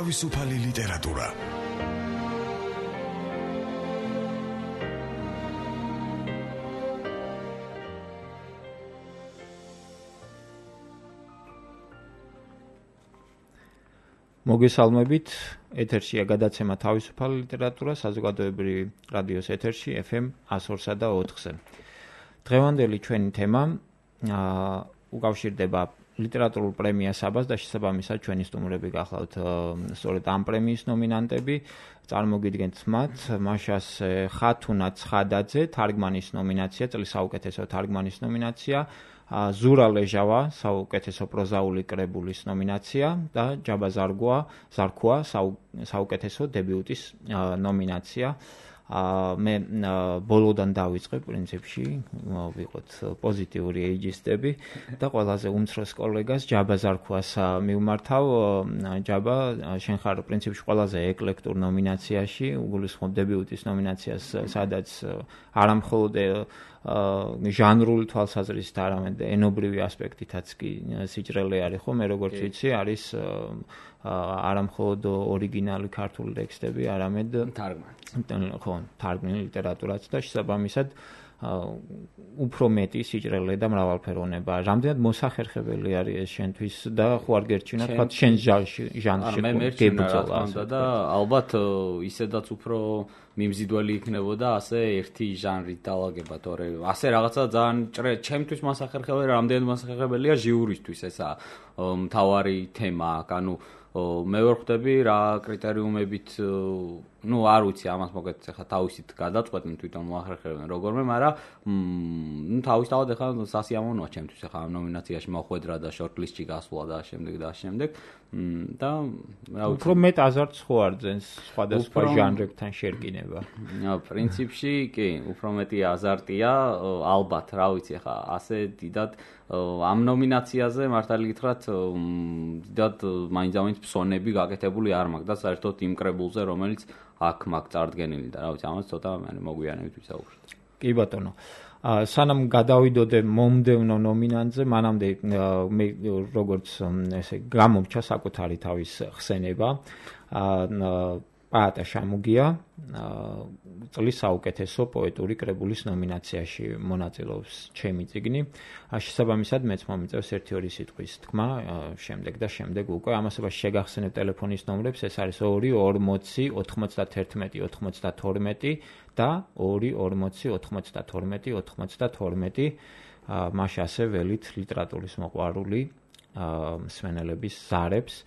თავისუფალი ლიტერატურა. მოგესალმებით, ეთერშია გადაცემა თავისუფალი ლიტერატურა საზოგადოებრივი რადიოს ეთერში FM 102-სა და 4-ზე. დღევანდელი ჩვენი თემა უკავშირდება ლიტერატურულ პრემიას საბას და შესაბამისად ჩვენი სტუმრები გახლავთ სწორედ ამ პრემიის ნომინანტები. წარმოგიდგენთ მათ, მაშას ხათუნა ცხადაძე, თარგმანის ნომინაცია, წლის საუკეთესო თარგმანის ნომინაცია, ზურა ლეჟავა, საუკეთესო პროზაული კრებულის ნომინაცია და ჯაბა ზარქუა, საუკეთესო დებიუტის ნომინაცია. მე ბოლოდან დავიწყებ პრინციპში, ვიყოთ პოზიტიური ეიჯისტები და ყველაზე უმცროს კოლეგას ჯაბა ზარქუას მივმართავ. ჯაბა, შენ ხარ პრინციპში ყველაზე ეკლექტურ ნომინაციაში, უგულისხმობ დებიუტის ნომინაციას, სადაც არამხოლოდ ჟანრული თვალსაზრისით, არამედ ენობრივი ასპექტითაც კი სიჭრელე არის, ხო? მე როგორც ვიცი, არის არამხოლოდ ორიგინალი ქართული ტექსტები, არამედ თარგმანი ლიტერატურაც და შესაბამისად უფრო მეტი სიჭრელე და მრავალფეროვნება. რამდენად მოსახერხებელი არის ეს შენთვის და ხო არ გერჩინა თქვა შენ ჟანრში გებრძოლა და ალბათ ისედაც უფრო მიმზიდველი იქნებოდა ასე ერთი ჟანრით დაალაგება, თორე ასე რაღაცა ძალიან ჩემთვის მოსახერხებელი, რამდენად მოსახერხებელია ჟიურისთვის ესა მთავარი თემა აქ, ანუ მე ვერ ხვდები რა კრიტერიუმებით, არ ვიცი ამას მოგეთ ახლა თავისით გადაწყვეტენ თვითონ მოახერხებენ როგორმე, მაგრამ თავისთავად ახლა სასიამოვნოა ჩემთვის ახლა ამ ნომინაციაში მოხვედრა და შორტლისტში გასვლა და შემდეგ და უფრო მეტ აზარტს ხო არძენს სხვადასხვა ჟანრებთან შერკინება. პრინციპში კი, უფრო მეტი აზარტია, ალბათ, რა ვიცი ახლა ასე დიდად ამ ნომინაციაზე მართალი გითხრათ დიდად მაინც ფსონები გაკეთებული არ მაქვს და საერთოდ იმ კრებულზე, რომელიც აქ მაქვს წარდგენილი და რა ვიცი, ამას ცოტა მოგვიანებით ვისაუბროთ. კი ბატონო. სანამ გადავიდოდე მომდევნო ნომინანტზე, მანამდე მე როგორც ესე გამომჩა საკუთარი თავის ხსენება. პაატა შამუგია წლის საუკეთესო პოეტური კრებულის ნომინაციაში მონაწილეობს ჩემი წიგნი. შესაბამისად მეც მომიწევს 1-2 სიტყვის თქმა შემდეგ უკვე ამასობაში შეგახსენებ ტელეფონის ნომრებს, ეს არის 240 91 92 და 240 92 92. მაშ ასე ველით ლიტერატურის მოყვარული მსმენელების ზარებს.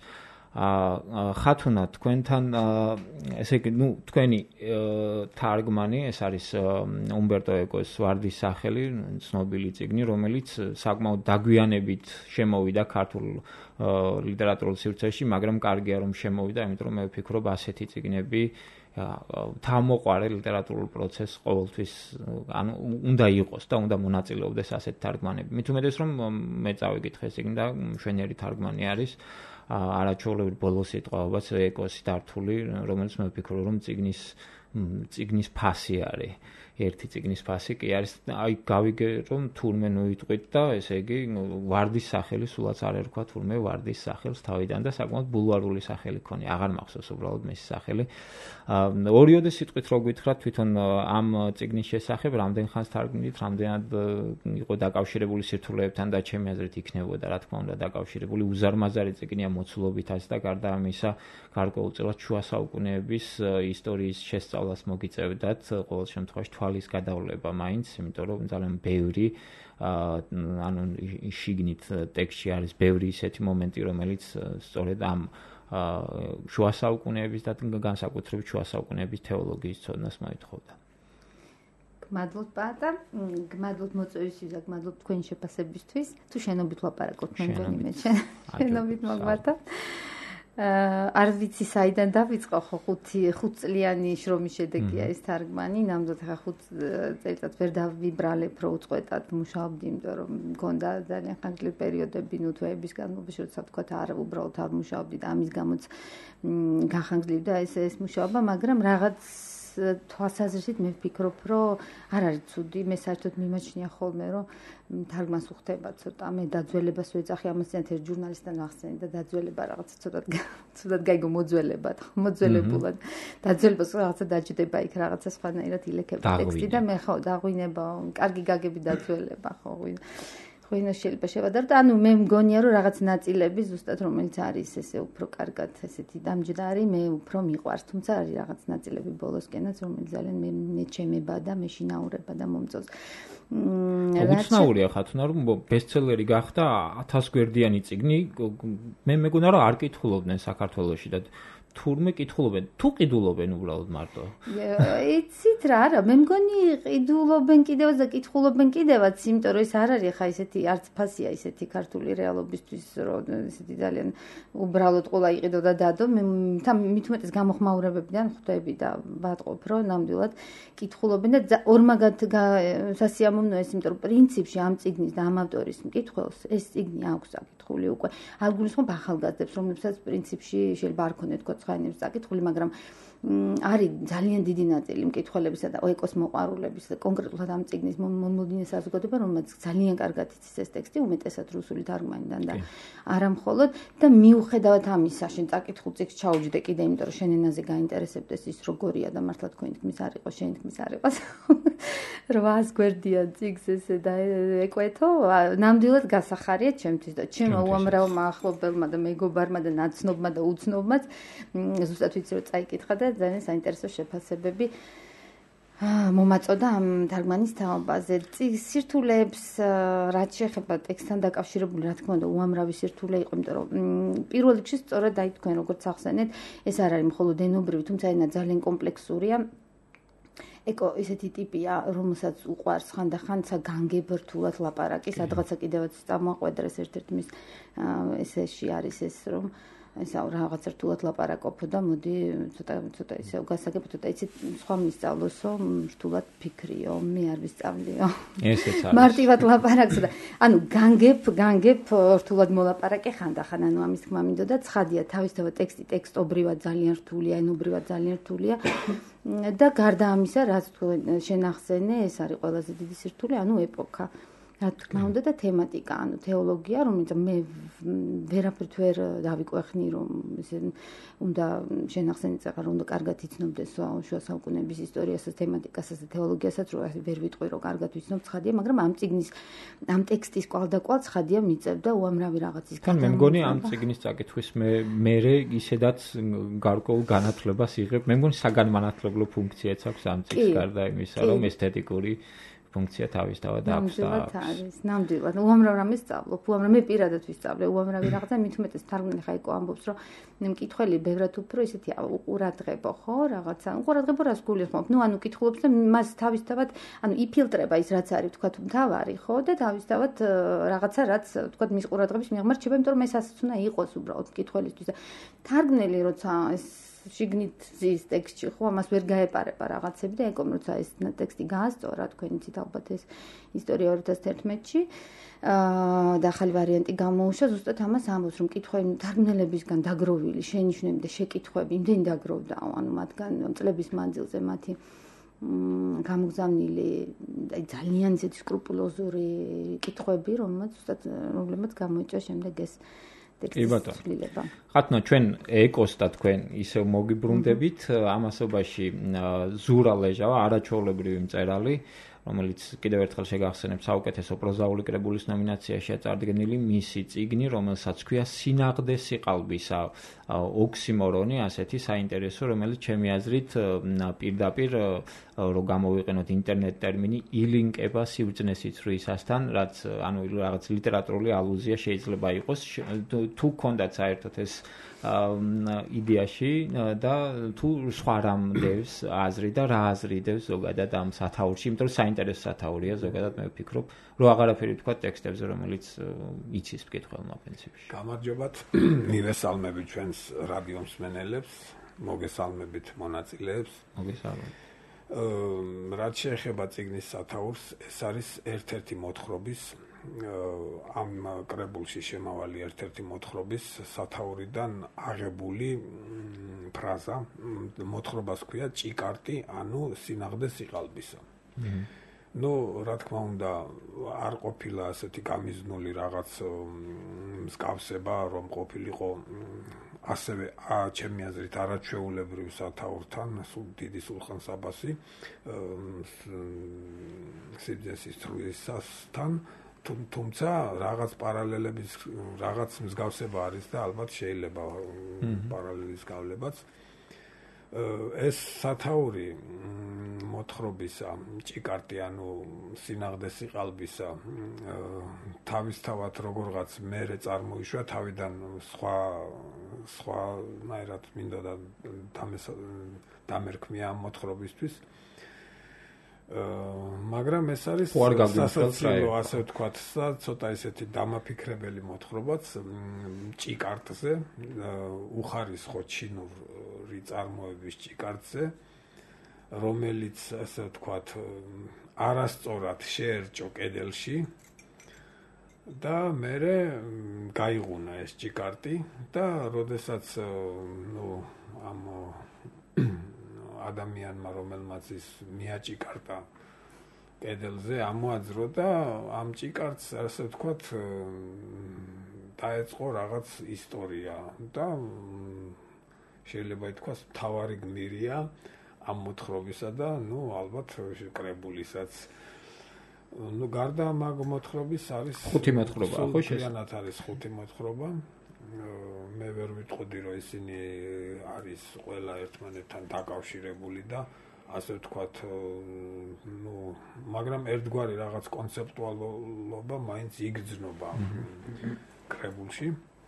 ხათუნა, თქვენთან ესე იგი, თქვენი თარგმანი, ეს არის უმბერტო ეკოს ვარდის სახელი, ცნობილი წიგნი, რომელიც საკმაოდ დაგვიანებით შემოვიდა ქართულ ლიტერატურულ სივრცეში, მაგრამ კარგია რომ შემოვიდა, იმიტომ რომ მე ვფიქრობ ასეთი წიგნები თავმოყვარე ლიტერატურულ პროცესს ყოველთვის უნდა იყოს და უნდა მონაწილეობდეს ასეთი თარგმანები. მით უმეტეს რომ მე წავიკითხე ეს წიგნი და მშვენიერი თარგმანი არის. არაჩვეულებრივ ბოლო სიტყვაობაც ეკოსი დართული, რომელიც მე ვფიქრობ რომ წიგნის ფასი არის. ერთი წიგნის ფასი კი არის, აი გავიგე რომ თურმე ნუიტყვით და ესე იგი ვარდის სახელი სულაც არ ერქვა თურმე ვარდის სახელს თავიდან და საკმაოდ ბულვარული სახელი ქონია, აღარ მახსოვს უბრალოდ მის სახელი. ორიოდე სიტყვით რო გითხრათ თვითონ ამ წიგნის შესახებ, რამდენ ხანს თარგმნით, რამდენად იყო დაკავშირებული სირთულეებთან და ჩემი აზრით იქნებოდა, რა თქმა უნდა, დაკავშირებული უზარმაზარი წიგნია მოცულობითაც და გარდა ამისა, გარკვეულწილად შუა საუკუნეების ისტორიის შესწავლას მოგიწევდათ, ყოველ შემთხვევაში თვალის გადავლება მაინც, იმიტომ რომ ძალიან ბევრი ანუ შიგნით ტექსტში არის ბევრი ისეთი მომენტი, რომელიც სწორედ ამ შუა საუკუნეების და განსაკუთრებით შუა საუკუნეების თეოლოგიის ცოდნას მოითხოვდა. გმადლობთ პაატა, გმადლობთ მოწვევისთვის და გმადლობთ თქვენი შეფასებისთვის. თუ შენობით ვაპარაკოთ მე მე შენობით მოგმართავ. არ ვიცი საიდან დავიწყო, ხო 5 წლიანი შრომის შედეგია ეს თარგმანი, ნამდვილად ხა 5 წელიწად ვერ დავიბრალებ რო უწყვეტად მუშაობდი, იმიტომ რომ მქონდა ძალიან ხანგრძლივი პერიოდები თვეების განმავლობაში, როცა თქვა არ უბრალოდ არ მუშაობდი და ამის გამოც გახანგრძლივდა ეს მუშაობა, მაგრამ რაღაც თვალსაზრისით მე ვფიქრობ, რომ არ არის ცუდი, მე საერთოდ მიმაჩნია ხოლმე, რომ თარგმანს უხდება ცოტა, მე დაძველებას ვეძახი ამასთან ერთ ჟურნალისტთან ვახსენე და დაძველება რაღაცა ცოტად გაიგო მოძველებულად. დაძველებას რაღაცა დაჯდება იქ რაღაცა სხვანაირად ილექება ტექსტი და მე ხო დაღვინება, კარგი გაგები დაძველება ხო ღვინო შეიძლება შევადარო. ანუ მე მგონია რომ რაღაც ნაწილები ზუსტად რომელიც არის ესე უფრო კარგად ესეთი დამჯდარი, მე უფრო მიყვარს, თუმცა არის რაღაც ნაწილები ბოლოსკენაც რომელიც ძალიან მე ჩემება და მე შინაურება და მომწონს. უცნაურია ხათუნა რომ ბესტსელერი გახდა 1000 გვერდიანი წიგნი, მე მეგონა რომ არ კითხულობდნენ საქართველოში და თურმე კითხულობენ, თუ ყიდულობენ უბრალოდ მარტო. იცით რა არა, მე მგონი ყიდულობენ კიდევაც და კითხულობენ კიდევაც, იმიტომ რომ ეს არ არის ხა ისეთი არც ფასია ისეთი ქართული რეალობისთვის, რომ ესეთი ძალიან უბრალოდ ყოლა იყიდო და დადო, მე მithumetes გამოხმაურებებიდან ხვდები და ვატყობ, რომ ნამდვილად კითხულობენ და ორმაგად სასიამოვნოა ეს, იმიტომ რომ პრინციპში ამ წიგნის და ამ ავტორის მკითხველს ეს წიგნი აქვს საკითხული უკვე. არ გულისხმობ ახალგაზრდებს, რომლებსაც პრინციპში შეიძლება არ ქონდეთ ცხაინებს საკითხული, მაგრამ არის ძალიან დიდი ნაწილი მკითხველებისა და ეკოს მოყვარულების და კონკრეტულად ამ წიგნის მომოდინეს საზოგადოება, რომელსაც ძალიან კარგად იცის ეს ტექსტი, უმეტესად რუსული თარგმანიდან და არა მხოლოდ და მიუხედავად ამისა, შენ წაკითხულ წიგნს ჩაუჯდე კიდე, იმიტომ რომ შენ ენაზე გაინტერესებდეს ის როგორია და მართლა თქვენი თქმის არ იყოს, შენი თქმის არ იყოს. 800 გვერდიან წიგნს ესე და ეკვეთო, ნამდვილად გასახარია ჩემთვის და ჩემო უამრავმა ახლობელმა და მეგობარმა და ნაცნობმა და უცნობმაც ზუსტად ვიცი რომ წაიკითხა და ძალიან საინტერესო შეფასებები მომაწოდა ამ თარგმანის თაობაზე. სირთულეებს რაც შეეხება ტექსტთან დაკავშირებული, რა თქმა უნდა, უამრავი სირთულე იყო, იმიტომ რომ პირველ რიგში სწორად აი თქვენ როგორც ახსენეთ, ეს არ არის მხოლოდ ენობრივი, თუმცა ენა ძალიან კომპლექსურია. ეკო ესეთი ტიპია, რომელსაც უყვარს ხანდახან განგებ რთულად ლაპარაკი, სადღაცა კიდევაც წამოაყვედრეს ერთ-ერთ მის ესეში არის ეს რომ ესა რაღაც რთულად ლაპარაკობ და მოდი ცოტა ისე გასაგებ ცოტა იცი სხვა მისწავლოსო რთულად ფიქრიო მე არ ვისწავლიო ესეც არის მარტივად ლაპარაკს და ანუ განგებ რთულად მოლაპარაკე ხანდახან ანუ ამის თქმა მინდოდა ცხადია თავისთავად ტექსტი ტექსტობრივად ძალიან რთულია ენობრივად ძალიან რთულია და გარდა ამისა რაც შენ ახსენე ეს არის ყველაზე დიდი სირთულე ანუ ეპოქა რა თქმა უნდა და თემატიკა, ანუ თეოლოგია, რომელიც მე ვერაფრით ვერ დავიკვეხნი, რომ ესე უნდა შენახსენიც ახლა რომ უნდა კარგად იცნობდეს შუა საუკუნეების ისტორიასაც, თემატიკასაც და თეოლოგიასაც, რომ ვერ ვიტყვი რომ კარგად ვიცნობ, ცხადია, მაგრამ ამ წიგნის, ამ ტექსტის კვალდაკვალ ცხადია მიწევდა უამრავი რაღაცის განმე მგონი ამ წიგნის წაკითხვის მე ისედაც გარკვეულ განათლებას იღებ. მე მგონი საგანმანათლებლო ფუნქციაც აქვს ამ წიგნის გარდა იმისა, რომ ესთეტიკური ფუნქცია თავისთავად აქვს და არის. ნამდვილად. უამრავ რამეს სწავლობ. უამრავ მე პირადად ვისწავლე. უამრავი რაღაცა მithumetes თარგმანი ხა იყო ამბობს, რომ მკითხველი ბევრად უფრო ისეთი უყურადღებო, ხო, რაღაცა. უყურადღებო რას გულისხმობ? ნუ ანუ კითხულობს და მას თავისთავად, ანუ იფილტრება ის რაც არის, თქვა თუ მთავარი, ხო, და თავისთავად რაღაცა რაც თქვა მის ყურადღების მიღმა რჩება, იმიტომ რომ ეს ასეც უნდა იყოს უბრალოდ მკითხველისთვის და თარგმნელი როცა ეს შიგნით ზის ტექსტში ხო ამას ვერ გაეპარება რაღაცები და ეკომ როცა ეს ტექსტი გაასწორა თქვენ იცით ალბათ ეს ისტორია 2011-ში და ახალი ვარიანტი გამოუშვა ზუსტად ამას ამბობს რომ კითხვები თარგმნელებისგან დაგროვილი შენიშვნები და შეკითხვები იმდენი დაგროვდაო ანუ მათგან წლების მანძილზე მათი გამოგზავნილი აი ძალიან ისეთი სკრუპულოზური კითხვები რომლებმაც გამოიწვია შემდეგ ეს კი ბატონო. ხათუნა ჩვენ ეკოს და თქვენ ისევ მოგიბრუნდებით ამასობაში ზურა ლეჟავა არაჩვეულებრივი მწერალი რომელიც კიდევ ერთხელ შეგახსენებ საუკეთესო პროზაული კრებულის ნომინაციაშია წარდგენილი მისი წიგნი რომელსაც ქვია სინაღდე სიყალბისა ოქსიმორონი ასეთი საინტერესო რომელიც ჩემი აზრით პირდაპირ რო გამოვიყენოთ ინტერნეტ ტერმინი ილინკება სიბრძნეს სიცრუისასთან რაც ანუ რაღაც ლიტერატურული ალუზია შეიძლება იყოს თუ გქონდათ საერთოდ ეს იდეაში და თუ სხვა რამ დევს აზრი და რა აზრი დევს ზოგადად ამ სათაურში, იმიტომ რომ საინტერესო სათაურია ზოგადად მე ვფიქრობ, რომ აღარაფერი თქვა ტექსტებზე, რომელიც იცის მკითხველმა პრინციპში. გამარჯობათ, მივესალმებით ჩვენს რადიო მსმენელებს, მოგესალმებით მონაწილეებს. მოგესალმებით. რაც შეეხება წიგნის სათაურს, ეს არის ერთ-ერთი მოთხრობის ამ კრებულში შემავალი ერთ-ერთი მოთხრობის სათაურიდან აღებული ფრაზა, მოთხრობას ქვია ჭიკარტი, ანუ სინაღდე სიყალბისა. ნუ რა თქმა უნდა არ ყოფილა ასეთი გამიზნული რაღაც მსგავსება, რომ ყოფილიყო ასევე ჩემი აზრით არაჩვეულებრივ სათაურთან, დიდი სულხან საბასი სიძესის თრუისასთან, თუმცა რაღაც პარალელების, რაღაც მსგავსება არის და ალბათ შეიძლება პარალელის გავლებაც. ეს სათაური მოთხრობისა ჭიკარტი, ანუ სინაღდე სიყალბისა, თავისთავად როგორღაც მერე წარმოიშვა თავიდან სხვანაირად მინდოდა დამერქმია ამ მოთხრობისთვის. მაგრამ ეს არის სასაცილო, ასე ვთქვათ, ცოტა ისეთი დამაფიქრებელი მოთხრობაც ჭიკარტზე, უხარისხო ჩინური წარმოების ჭიკარტზე, რომელიც ასე ვთქვათ არასწორად შეერჭო კედელში და მერე გაიღუნა ეს ჭიკარტი და როდესაც ამ ადამიანმა, რომელმაც ის მიაჭიკარტა კედელზე, ამოაძრო და ამ ჭიკარტს, ასე ვთქვათ, დაეწყო რაღაც ისტორია და შეიძლება ითქვას მთავარი გმირია ამ მოთხრობისა და ალბათ კრებულისაც. გარდა მაგ მოთხრობის არის ხუთი მოთხრობა, ხო შესაძლოა არის ხუთი მოთხრობა. მე ვერ ვიტყოდი, რომ ისინი არის ყველა ერთმანეთთან დაკავშირებული და ასე ვთქვათ, მაგრამ ერთგვარი რაღაც კონცეპტუალობა მაინც იგრძნობა კრებულში.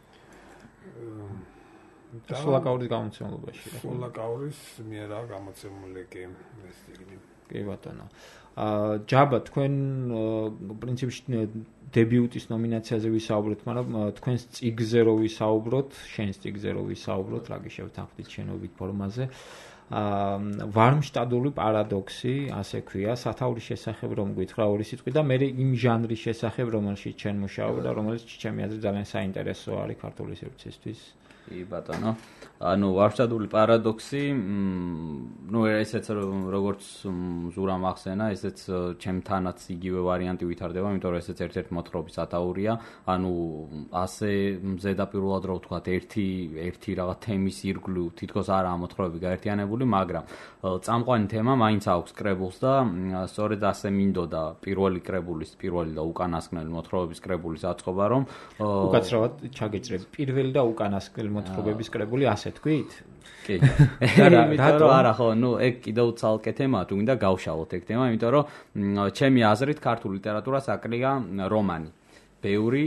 სულაკაურის გამოცემულობაში. სულაკაურის მიერაა გამოცემული კი ეს წიგნი. კი ბატონო. ჯაბა თქვენ პრინციპში დებიუტის ნომინაციაზე ვისაუბროთ, მაგრამ თქვენს წიგნზე რო ვისაუბროთ, შენს წიგნზე რო ვისაუბროთ, რა გიშევთ ახდით შენობით ფორმაზე. ვარმშტადული პარადოქსი, ასე ქვია, სათაურის შესახებ რომ გითხრა ორი სიტყვი და მე იმ ჟანრის შესახებ, რომელშიც ჩვენ მუშაობ და რომელიც ჩემი აზრით ძალიან საინტერესო არის ქართული სივრცისთვის. კი ბატონო. ანუ ვარშტადული პარადოქსი, ესეც როგორც ზურამ ახსენა, ესეც ჩემთანაც იგივე ვარიანტი ვითარდება, იმიტომ რომ ესეც ერთ-ერთი მოთხრობის სათაურია. ანუ ასე ზედაპირულად რო ვთქვათ, ერთი რაღაც თემის ირგვლივ თითქოს არაა მოთხრობები გაერთიანებული, მაგრამ წამყვანი თემა მაინც აქვს კრებულს და სწორედ ასე მინდოდა პირველი და უკანასკნელი მოთხრობების კრებულის აწყობა, რომ უკაცრავად ჩაგეჭრები. პირველი და უკანასკნელი მოთხრობების კრებული ასე თქვით? კი. იმიტომ რომ არა ხო, ეგ კიდევ ცალკე თემაა, თუ მინდა გავშალოთ ეგ თემა, იმიტომ რომ ჩემი აზრით ქართულ ლიტერატურას აკლია რომანი. ბევრი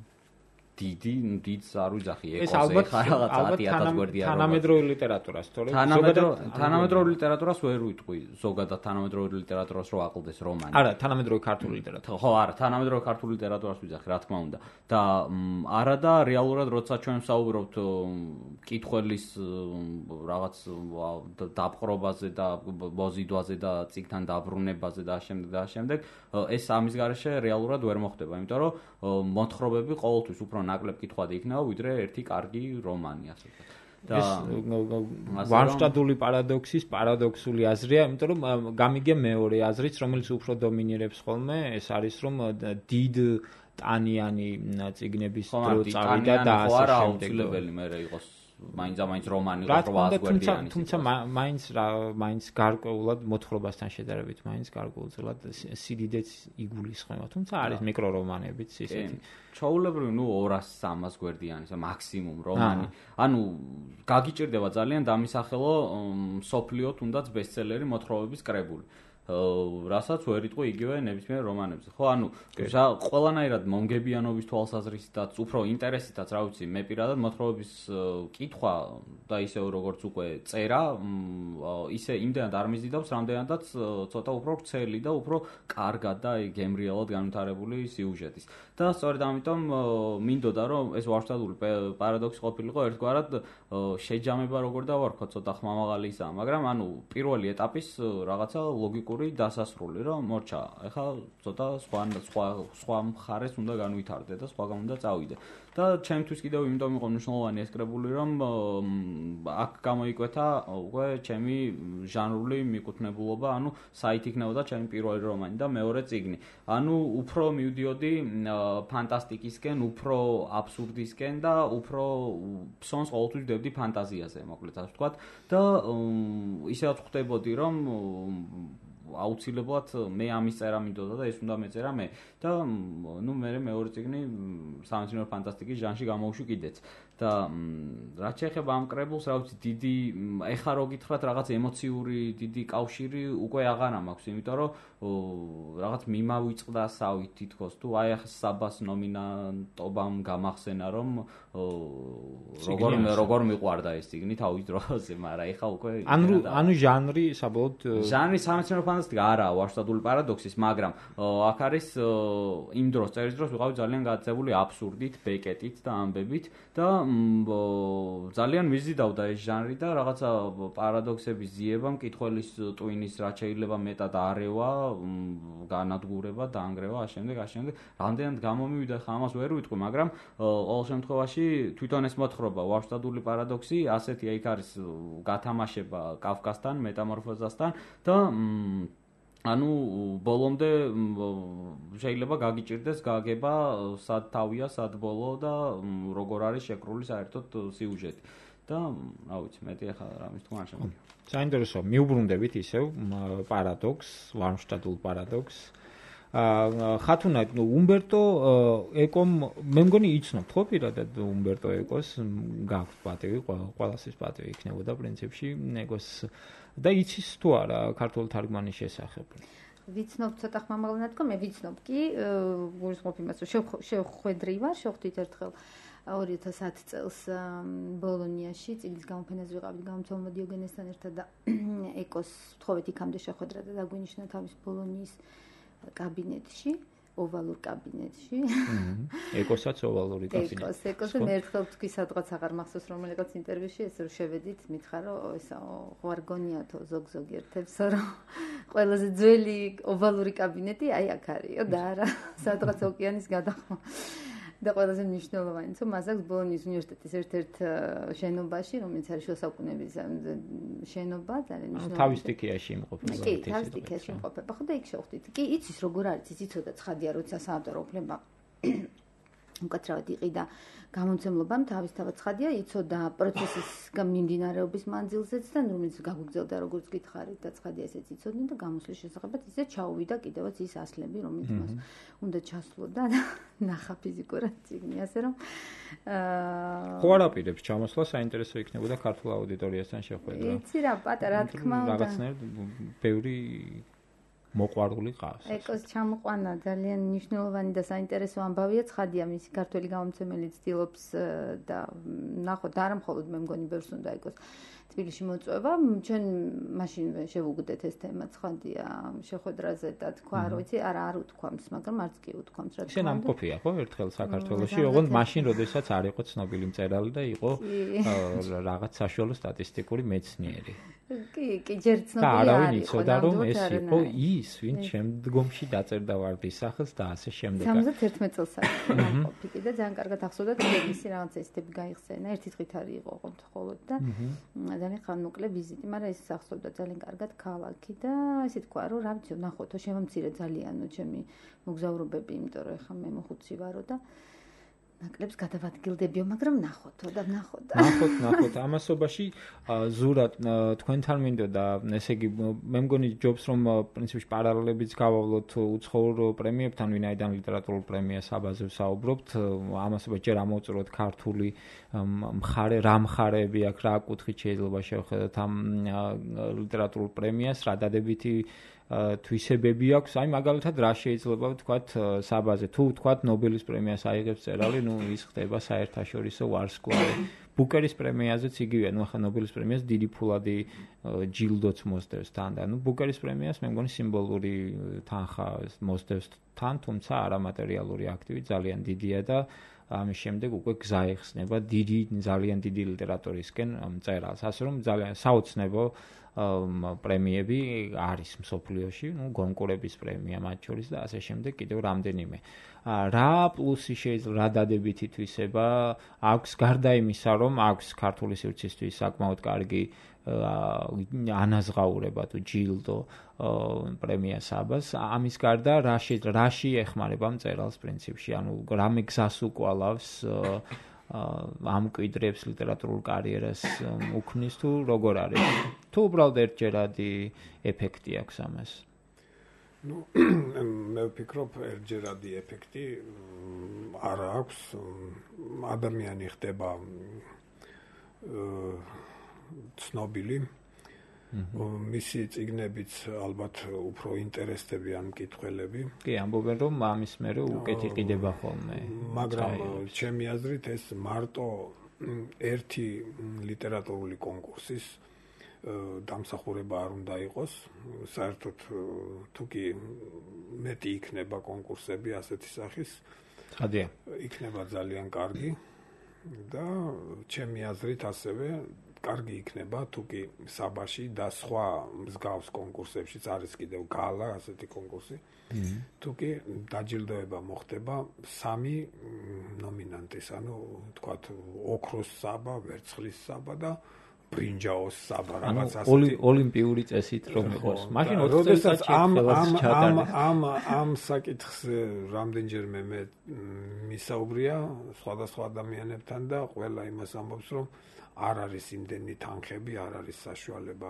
დიდს არ ვიძახი ეკოზე, რაღაც 10,000 გვერდია რომანი. თანამედროვე ლიტერატურას, თორემ თანამედროვე ლიტერატურას ვერ ვიტყვი, ზოგადად თანამედროვე ლიტერატურას რო აკლდეს რომანი. არა, თანამედროვე ქართული ლიტერატურა. ხო, არა, თანამედროვე ქართული ლიტერატურას ვიძახი, რა თქმა უნდა. და არა და რეალურად როცა ჩვენ ვსაუბრობთ კითხველის რაღაც დაპყრობაზე და ბოზიდვაზე და წიგნთან დაბრუნებაზე და ამავდროულად ეს ამის გარეშე რეალურად ვერ მოხდება, იმიტომ რომ მოთხრობები ყოველთვის უფრო ნაკლებ კითხვადი იქნება, ვიდრე ერთი კარგი რომანი, ასე ვთქვათ. ეს ვარშტადული პარადოქსის პარადოქსული აზრია, იმიტომ რომ გამიგე მეორე აზრიც, რომელიც უფრო დომინირებს ხოლმე, ეს არის რომ დიდ ტანიანი წიგნების დრო წავიდა და ასე შემდეგ. მე იყოს მაინც რომანი იყო 800 გვერდიანი. თუმცა მაინც გარკვეულად მოთხრობასთან შედარებით მაინც გარკვეულად სიდიდეც იგულისხმება. თუმცა არის მიკრორომანებიც ისეთი. ჩაულებრივი 200-300 გვერდიანი, მაქსიმუმ რომანი. ანუ გაგიჭირდება ძალიან დამისახელო სოფლიო თუნდაც ბესტსელერი მოთხრობების კრებული. რასაც ვერ იტყვი იგივე ნებისმიერ რომანებზე. ხო, ანუ ყველანაირად მომგებიანობის თვალსაზრისითაც, უფრო ინტერესითაც, რა ვიცი, მე პირადად მოთხრობების კითხვა და ისევ როგორც უკვე წერა, ისე იმდენად არ მიზიდავს, რამდენადაც ცოტა უფრო ვრცელი და უფრო კარგად და გემრიელად განვითარებული სიუჟეტის. და სწორედ ამიტომ მინდოდა, რომ ეს ვარშტადული პარადოქსი ყოფილიყო ერთგვარად შეჯამება, როგორ დავარქვა, ცოტა ხმამაღალი ისაა, მაგრამ ანუ პირველი ეტაპის რაღაცა ლოგიკურ ლოგიკური დასასრული, რომ მორჩა, ეხლა ცოტა სხვა მხარეს უნდა განვითარდე და სხვაგან უნდა წავიდე. და ჩემთვის კიდევ იმიტომ იყო მნიშვნელოვანი ეს კრებული, რომ აქ გამოიკვეთა უკვე ჩემი ჟანრული მიკუთვნებულობა, ანუ საით იქნებოდა ჩემი პირველი რომანი და მეორე წიგნი. ანუ უფრო მივდიოდი ფანტასტიკისკენ, უფრო აბსურდისკენ და უფრო ფსონს ყოველთვის ვდებდი ფანტაზიაზე, მოკლედ ასე ვთქვათ. და ისედაც ხვდებოდი, რომ აუცილებლად მე ამის წერა მინდოდა და ეს უნდა მეწერა მე და ნუ მე მეორე წიგნი სამეცნიერო ფანტასტიკის ჟანრში გამოვშვი კიდეც და რაც შეეხება ამ კრებულს, რა ვიცი, დიდი ეხა რო გითხრათ რაღაც ემოციური დიდი კავშირი უკვე აღარა მაქვს, იმიტომ რომ რაღაც მიმავიწყდა სავით თითქოს თუ აი ახლა საბას ნომინანტობამ გამახსენა რომ როგორ მიყვარდა ეს წიგნი თავის დროზე, მაგრამ ეხა უკვე ანუ ჟანრი საბოლოოდ ჟანრი სამეცნიერო ფანტასტიკა არაა ვარშავადული პარადოქსის, მაგრამ აქ არის იმ დროს წერის დროს ვიყავი ძალიან გაწეული აბსურდით, ბეკეტით და ამბებით და ძალიან მიზიდავდა ეს ჟანრი და რაღაცა პარადოქსების ძიება, მკითხველის ტვინის რაც შეიძლება მეტად არევა, განადგურება, დაანგრევა, ამავდროულად რამდენად გამომივიდა, ხა ამას ვერ ვიტყვი, მაგრამ ყოველ შემთხვევაში თვითონ ეს მოთხრობა ვარშავადული პარადოქსი ასეთი იქ არის გათამაშება კაფკასთან, მეტამორფოზასთან და ანუ ბოლომდე შეიძლება გაგიჭირდეს გაგება სად თავია, სად ბოლო და როგორ არის შეკრული საერთოდ სიუჟეტი. და რა ვიცი, მეტი ახლა რამის თქვა არ შემიძლია. საინტერესოა, მიუბრუნდებით ისევ პარადოქსს, ვარშავადულ პარადოქსს. ხათუნა, უმბერტო ეკომ მე მგონი იცნობთ ხო პირადად უმბერტო ეკოს, გაქვთ პატივი, ყველას ის პატივი იქნებოდა პრინციპში ეკოს და იცის თუ არა ქართულ თარგმანის შესახებ? ვიცნობ ცოტა ხმამაღლანად, მე ვიცნობ კი, გულისხმობ იმას, რომ შევხვედრი ვარ, შევხვდით ერთხელ 2010 წელს ბოლონიაში წიგნის გამოფენაზე ვიყავით გამომცემლობა დიოგენესთან ერთად და ეკოს თხოვეთ იქამდე შეხვედრა და დაგვინიშნა თავის ბოლონიის კაბინეტში, ოვალურ კაბინეტში. ეკოსაც ოვალური კაბინეტი. ეკოს მე ერთხელ თქვი სადღაც აღარ მახსოვს რომელიღაც ინტერვიუში ეს რომ შევედით, მითხრა რომ ესა ღვარგონიათო ზოგ-ზოგი ერთებს რომ ყველაზე ძველი ოვალური კაბინეტი აი აქ არისო და არა სადღაც ოკეანის გადახმა. და ყველაზე მნიშვნელოვანიც, რომ მას აქვს ბოლონიის უნივერსიტეტის ერთ-ერთ შენობაში, რომელიც არის შუა საუკუნეების შენობა, ძალიან მნიშვნელოვანი. თავის სტიქიაში იმყოფება. კი, თავის სტიქიაში იმყოფება. ხო და იქ შევხვდით. კი, იცის როგორ არის, იცოდა ცხადია, როცა საავტორო უფლება უკაცრავად იყიდა გამომცემლობამ თავისთავად ცხადია, იცოდა პროცესის მიმდინარეობის მანძილზეც და რომელიც გაგვიგზავნა როგორც გითხარით და ცხადია ესეც იცოდნენ და გამოსვლის შესახებაც ისე ჩაუვიდა კიდევაც ის ასლები, რომელიც მას უნდა ჩასვლოდა და ნახა ფიზიკურად წიგნი, ასე რომ ხო არაპირებს ჩამოსვლა, საინტერესო იქნებოდა ქართულ აუდიტორიასთან შეხვედრა. იცი რა, პატარა, რა თქმა უნდა. რაღაცნაირად ბევრი მოყვარული ყავს. ეკოს ჩამოყვანა ძალიან მნიშვნელოვანი და საინტერესო ამბავია, ცხადია მისი ქართველი გამომცემელი ცდილობს და ნახოთ, არა მხოლოდ მე მგონი ბევრს უნდა ეკოს თბილისში მოწვევა, ჩვენ მაშინვე შევუგდეთ ეს თემა, ცხადია შეხვედრაზე და თქვა, რომ იცი, არ უთქვამს, მაგრამ არც კი უთქვამს, რა თქმა უნდა. ისე ნამყოფია ხო ერთხელ საქართველოში, ოღონდ მაშინ როდესაც არ იყო ცნობილი მწერალი და იყო რაღაც საშუალო სტატისტიკური მეცნიერი. კი, ჯერ ცნობილი არ იყო. და არავინ იცოდა, რომ ეს იყო ის, ვინც შემდგომში დაწერდა ვარდის სახელს და ასე შემდეგ. 71 წელს არის ნამყოფი და ძალიან კარგად ახსოვდა და ისე რაღაცა ისეთები გაიხსენა, ერთი დღით არის იყო მხოლოდ და ძალიან ხანმოკლე ვიზიტი, მაგრამ ეს ახსოვდა ძალიან კარგად ქალაქი და ესე თქვა, რომ რა ვიცი, ნახოთო, შემომცირე ძალიანო ჩემი მოგზაურობები, იმიტომ რომ ეხა მე მოხუცი ვარო და ნაკლებს გადავადგილდებიო, მაგრამ ნახოთო და ნახოთ. ნახოთ. ამასობაში ზურად თქვენთან მინდოდა, ესე იგი, მე მგონი ჯობს რომ პრინციპში პარალელებიც გავავლოთ უცხოურ პრემიებთან, ვინაიდან ლიტერატურულ პრემიას აბაზე ვსაუბრობთ, ამასობაში ჯერ ამოვწუროთ ქართული მხარე, რა მხარეები აქვს, რა კუთხით შეიძლება შევხედოთ ამ ლიტერატურულ პრემიას, რა დადებითი თვისებები აქვს, აი მაგალითად რა შეიძლება ვთქვათ საბაზე, თუ ვთქვათ ნობელის პრემიას აიღებს წერალი, ნუ ის ხდება საერთაშორისო ვარსკვლავი. ბუკერის პრემიაზეც იგივეა, ნუ ახლა ნობელის პრემიას დიდი ფულადი ჯილდოც მოსდევს თან და ნუ ბუკერის პრემიას მე მგონი სიმბოლური თანხა მოსდევს თან, თუმცა არამატერიალური აქტივი ძალიან დიდია და ამის შემდეგ უკვე გზა ეხსნება ძალიან დიდი ლიტერატურისკენ მწერალს. ასე რომ ძალიან საოცნებო პრემიები არის მსოფლიოში, გონკურების პრემია მათ შორის და ასე შემდეგ კიდევ რამდენიმე. რა პლუსი შეიძლება რა დადებითი თვისება აქვს გარდა იმისა, რომ აქვს ქართული სივრცისთვის საკმაოდ კარგი ანაზღაურება თუ ჯილდო პრემია საბას, ამის გარდა რაში ეხმარება მწერალს პრინციპში, ანუ რამე გზას უკვალავს ამკვიდრებს ლიტერატურულ კარიერას უქმნის თუ როგორ არის? თუ უბრალოდ ერთჯერადი ეფექტი აქვს ამას? მე ვფიქრობ, ერთჯერადი ეფექტი არ აქვს. ადამიანი ხდება ცნობილი. მისი წიგნებიც ალბათ უფრო ინტერესდებიან მკითხველები. კი, ამბობენ რომ ამის მერე უკეთ იყიდება ხოლმე. მაგრამ ჩემი აზრით ეს მარტო ერთი ლიტერატურული კონკურსის დამსახურება არ უნდა იყოს. საერთოდ თუ კი მეტი იქნება კონკურსები ასეთი სახის, ხადია. იქნება ძალიან კარგი და ჩემი აზრით ასევე კარგი იქნება თუ კი საბაში და სხვა მსგავს კონკურსებშიც არის კიდევ გალა ასეთი კონკურსი. თუ კი დაჯილდოება მოხდება 3 ნომინანტის, ანუ თქვათ ოქროს საბა, ვერცხლის საბა და ბრინჯაოს საბა, რაღაც ასეთი ოლიმპიური წესით რომ იყოს. მაშინ 20 წელიწადში ამ საკითხს რამდენჯერმე მე მისაუბრია სხვადასხვა ადამიანებთან და ყველა იმას ამბობს, რომ არ არის იმდენი თანხები, არ არის საშუალება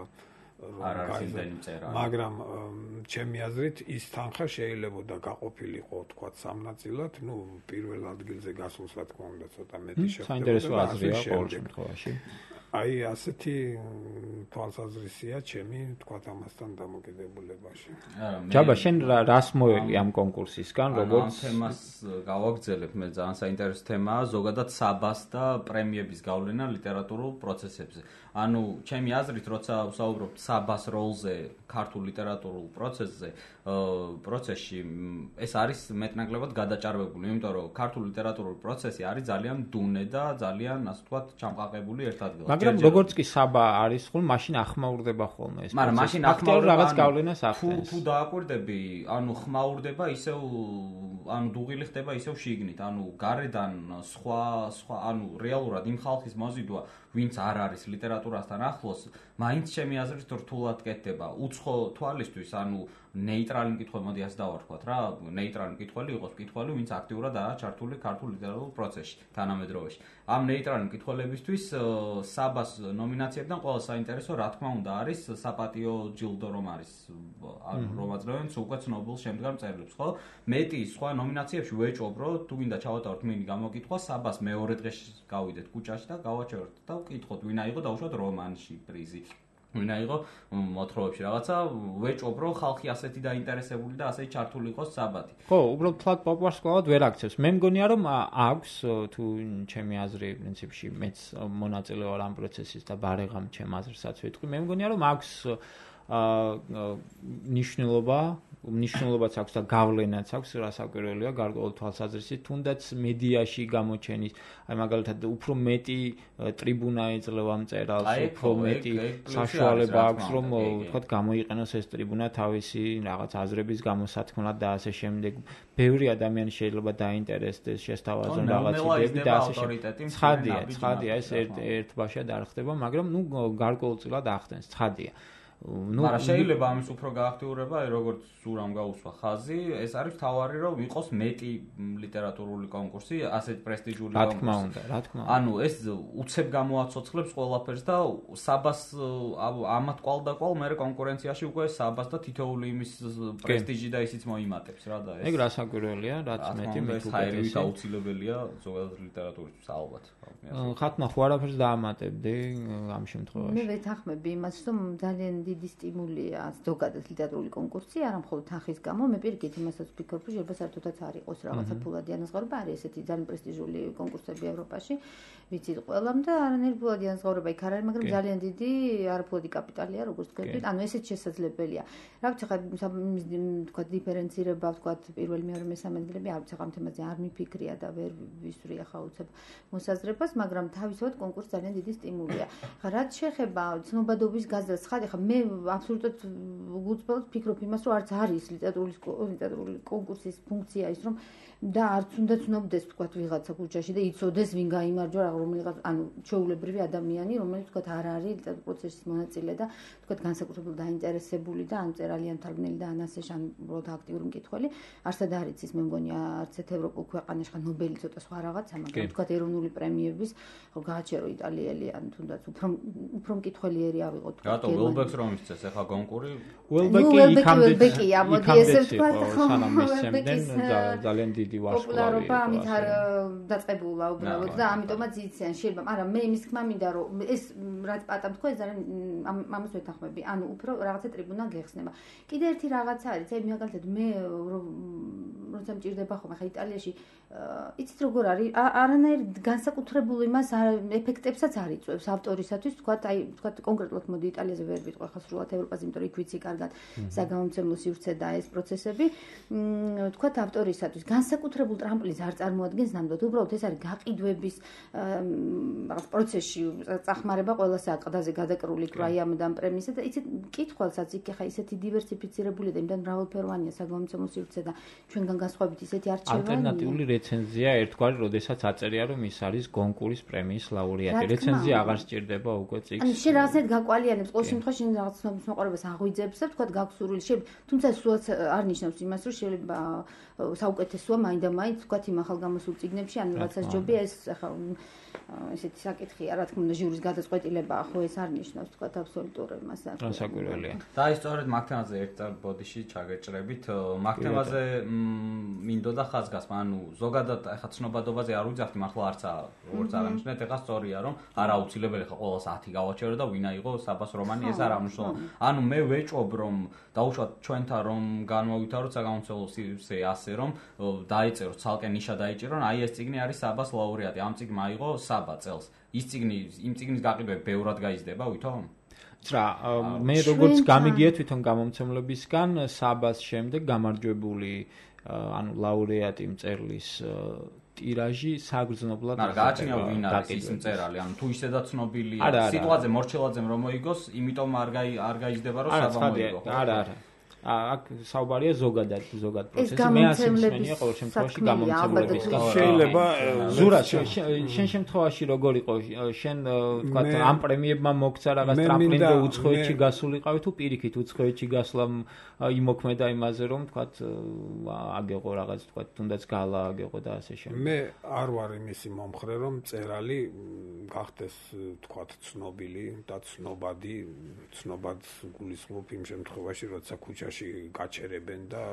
მაგრამ ჩემი აზრით ის თანხა შეიძლება გაყოფილიყო თქვათ 3 ნაწილად, პირველ ადგილზე გასულს რა თქმა უნდა ცოტა მეტი შეხვდება. საინტერესო აზრია ყოველ შემთხვევაში. აი ასეთი თვალსაზრისია ჩემი თქვათ ამასთან დამოკიდებულებაში. ჯაბა შენ რას მოელი ამ კონკურსისგან, როგორც თემას გავაგრძელებ, მე ძალიან საინტერესო თემაა ზოგადად საბას და პრემიების გავლენა ლიტერატურულ პროცესებზე. ანუ ჩემი აზრით, როცა ვსაუბრობ საბას როლზე ქართულ ლიტერატურულ პროცესში, ეს არის მეტნაკლებად გადაჭარბებული, იმიტომ რომ ქართულ ლიტერატურულ პროცესი არის ძალიან დუნე და ძალიან, ასე ვთქვათ, ჩამყაყებული ერთ ადგილას. მაგრამ როგორც კი საბა არის ხოლმე, მაშინ ახმაურდება ხოლმე ეს პროცესი. მაგრამ მაშინ ახმაურდება რაღაც გავლენას ახდენს. თუ დააკვირდები, ანუ ხმაურდება ისევ, ანუ დუღილი ხდება ისევ შიგნით, ანუ გარედან სხვა, ანუ რეალურად იმ ხალხის მოზიდვა, ვინც არ არის ლიტერატურასთან ახლოს, მაინც ჩემი აზრით რთულად კეთდება. უცხო თვალისთვის, ანუ ნეიტრალი მკითხველი, მოდი ასე დავარქვათ რა, ნეიტრალი მკითხველი იყოს მკითხველი, ვინც აქტიურად არის ჩართული ქართულ ლიტერატურულ პროცესში თანამედროვეში. ამ ნეიტრალი მკითხველებისთვის საბას ნომინაციებიდან ყველა საინტერესო, რა თქმა უნდა, არის საპატიო ჯილდო რომ არის, ანუ რომ აძლევენ უკვე ცნობილ შემდგარ მწერლებს, ხო? მეტი სხვა ნომინაციებში ვეჭობ, რომ თუ გინდა ჩავატაროთ მინი გამოკითხვა, საბას მეორე დღეში გავიდეთ ქუჩაში და გავაჩეროთ და ვკითხოთ, ვინ აიღო დაუშვათ რომანში პრიზი. ვინ აიღო მოთხრობებში რაღაცა, ვეჭობ, რომ ხალხი ასეთი დაინტერესებული და ასე ჩართული იყოს საბათი. ხო, უბრალოდ ფლად პოპულარსკვლავად ვერ აქცევს. მე მგონია, რომ აქვს თუ ჩემი აზრი პრინციპში მეც მონაწილე ვარ ამ პროცესის და ბარეგამ ჩემ აზრსაც ვიტყვი. მე მგონია, რომ აქვს ნიშნულობაც აქვს და გავლენაც აქვს, რასაკვირველია, გარკვეულ თვალსაზრისით, თუნდაც მედიაში გამოჩენის, აი მაგალითად უფრო მეტი ტრიბუნა ეძლევა მწერალს, უფრო მეტი საშუალება აქვს, რომ ვთქვათ, გამოიყენოს ეს ტრიბუნა თავისი რაღაც აზრების გამოსათქმლად და ასე შემდეგ. ბევრი ადამიანი შეიძლება დაინტერესდეს, შესთავაზონ რაღაც იდეები და ასე შემდეგ. ცხადია, ეს ერთბაშად არ ხდება, მაგრამ გარკვეულწილად ახდენს, ცხადია. მაგრამ შეიძლება ამის უფრო გააქტიურება, როგორც სურამ გაუსვა ხაზი, ეს არის თავარი, რომ იყოს მეტი ლიტერატურული კონკურსი, ასეთ პრესტიჟული კონკურსი. რა თქმა უნდა. ანუ ეს უცებ გამოაცოცხლებს ყველაფერს და საბას ამათ კვალდაკვალ მე კონკურენციაში უკვე საბას და თითოეული იმის პრესტიჟი და ისიც მოიმატებს რა და ეს. ეგ რასაკვირველია, რაც მეტი ეს ხაირი აუცილებელია ზოგადად ლიტერატურისთვის ალბათ. ხათმა ხო არაფერს დაამატებდი ამ შემთხვევაში. მე ვეთანხმები იმას, რომ ძალიან დიდი სტიმულია ზოგადად ლიტერატურული კონკურსი, არა მხოლოდ თანხის გამო, მე პირიქით იმასაც ვფიქრობ, რომ შეიძლება საერთოდაც არ იყოს რაღაცა ფულადი ანაზღაურება, არის ესეთი ძალიან პრესტიჟული კონკურსები ევროპაში, ვიცით ყველამ და არანაირი ფულადი ანაზღაურება იქ არ არის, მაგრამ ძალიან დიდი არაფულადი კაპიტალია, როგორც თქვით, ანუ ესეც შესაძლებელია. რა ვიცი, ხა თქვა დიფერენცირება, თქვა პირველი, მეორე, მესამე ადგილები, არ ვიცი, ხა ამ თემაზე არ მიფიქრია და ვერ ვისვრია ხა უცებ მოსაზრებას, მაგრამ თავისუფლად კონკურსი ძალიან დიდი სტიმულია. ხა რაც შეეხება ცნობადობის გაზრდას, ხა მე აბსოლუტურად უგუწბელად ვფიქრობ იმას, რომ არც არის ლიტერატურული კონკურსის ფუნქცია ის, რომ და არც უნდა ცნობდეს თქვათ ვიღაცა ქუჩაში და იცოდეს ვინ გაიმარჯვა რომელიღაც ანუ ჩვეულებრივი ადამიანი რომელიც თქვათ არ არის ლიტერატურული პროცესის მონაწილე და თქვათ განსაკუთრებულად დაინტერესებული და ან მწერალი ან თარგმნელი და ან ასე ან უბრალოდ აქტიური მკითხველი არსად არ იცის მე მგონი არც ერთ ევროპულ ქვეყანაში ხან ნობელი ცოტა სხვა რაღაცა მაგრამ თქვათ ეროვნული პრემიების გააჩერო იტალიელი ან თუნდაც უფრო მკითხველიერი ავიღოთ თქვათ რატო ველბექს რომ ისწეს ახლა კონკური ველბეკი მოდი ესე ვთქვათ სანამ მისცემდნენ ძალიან დიდი პოპულარობა ამით არ დაწყებულა უბრალოდ და ამიტომაც იციან შეიძლება მაგრამ მე იმის თქმა მინდა რომ ეს რაც პატამ თქვა ეს ძალიან ამას ვეთანხმები ანუ უფრო რაღაცა ტრიბუნა გეხსნება კიდე ერთი რაღაცა არის აი მაგალითად მე როცა მჭირდება ხოლმე ხა იტალიაში იცით როგორ არის არანაირ განსაკუთრებულ იმას ეფექტებსაც არ იწვევს ავტორისათვის თქვათ აი თქვათ კონკრეტულად მოდი იტალიაზე ვერ ვიტყვი ხა სრულად ევროპაზე იმიტომ რომ იქ ვიცი კარგად საგამომცემლო სივრცე და ეს პროცესები თქვათ ავტორისათვის განსაკუთრებულ ტრამპლინს არ წარმოადგენს ნამდვილად უბრალოდ ეს არის გაყიდვების რაღაც პროცესში წახმარება ყველა საყდაზე გადაკრული კრაიამ და პრემიისა და იცით მკითხველსაც იქ ხა ისეთი დივერსიფიცირებული და იმდან მრავალფეროვანია საგამომცემლო სივრცე და ჩვენგან განსხვავებით ისეთი არჩევანია ალტერნატიული რეცენზია ერთგვარი როდესაც აწერია რომ ის არის გონკურის პრემიის ლაურეატი რეცენზია აღარ სჭირდება უკვე წიგნს ანუ შენ რაღაცნაირად გაყვალიანებს ყოველ შემთხვევაში შენ რაღაც ცნობის მოყოლებას აღვიძებს და თქვა გაგსურვილი შეიძლება თუმცა სულაც არ ნიშნავს იმას რომ შეიძლება საუკეთესოა მაინდა-მაინც თქვა იმ ახალგამოსულ წიგნებში ან რაღაცას ჯობია ეს ახლა ესეთი საკითხია რა თქმა უნდა ჟიურის გადაწყვეტილება ხო ეს არ ნიშნავს თქვა აბსოლუტურ იმას არ განსაკუთრებელია და ის სწორედ მაგ თემაზე ერთ ბოდიში ჩაგეჭრებით მაგ თემაზე მინდოდა ხაზგასმა ანუ ზოგადად ახლა ცნობადობაზე არ ვიძახდი მართლა არც როგორც აღნიშნეთ ახლა სწორია რომ არ აუცილებელი ხა ყოველს 10 გავაჩერო და ვინ აიღო საბას რომანი ეს არ ამუშავო ანუ მე ვეჭვობ რომ დაუშვათ ჩვენთან რომ განმოვითაროთ საგამომცემლო სივრცე ასე რომ დაიწეროთ ცალკე ნიშა დაიჭირონ აი ეს წიგნი არის საბას ლაურეატი ამ წიგნმა აიღო საბა წელს ის წიგნი იმ წიგნის გაყიდვები ბევრად გაიზრდება ვითომ რა მე როგორც გამიგია თვითონ გამომცემლებისგან საბას შემდეგ გამარჯვებული ანუ ლაურეატი მწერლის ტირაჟი საგრძნობლად არა გააჩნია ვინ არის ის მწერალი ანუ თუ ისედაც ცნობილია სიტყვაზე მორჩელაძემ რომ მოიგოს იმიტომ არ გაიზრდება რომ საბა მოიგო არა აქ საუბარია ზოგად პროცესი მე ასე მსმენია ყოველ შემთხვევაში გამომცემლებისგან შეიძლება ზურა შენ შემთხვევაში როგორ იყო შენ თქვა ამ პრემიებმა მოგცა რაღაც ტრამპლინ და უცხოეთში გასულიყავი თუ პირიქით უცხოეთში გასვლამ იმოქმედა იმაზე რომ თქვა აგეყო რაღაც თქვა თუნდაც გალა აგეყო და ასე შემდეგ მე არ ვარ იმისი მომხრე რომ მწერალი გახდეს თქვა ცნობილი და ცნობად გულისხმობ იმ შემთხვევაში როცა ქუჩა გაჩერებენ და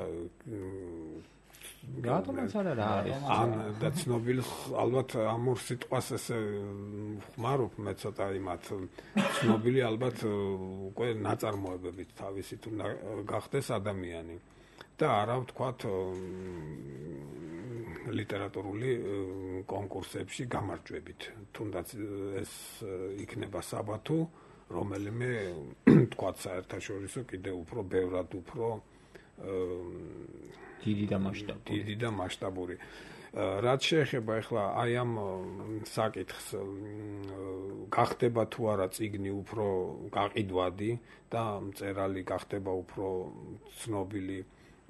რატომაც არა რა არის ან და ცნობილს ალბათ ამურ სიტყვას ესე ხმარობ მე ცოტა იმათ ცნობილი ალბათ უკვე ნაწარმოებებით თავისით უნდა გახდეს ადამიანი და არა ვთქვათ ლიტერატურული კონკურსებში გამარჯვებით თუნდაც ეს იქნება საბათო რომელიმე თქვა საერთაშორისო კიდე უფრო ბევრად უფრო დიდი და მასშტაბური. რაც შეეხება ახლა აი ამ საკითხს გახდება თუ არა წიგნი უფრო გაყიდვადი და მწერალი გახდება უფრო ცნობილი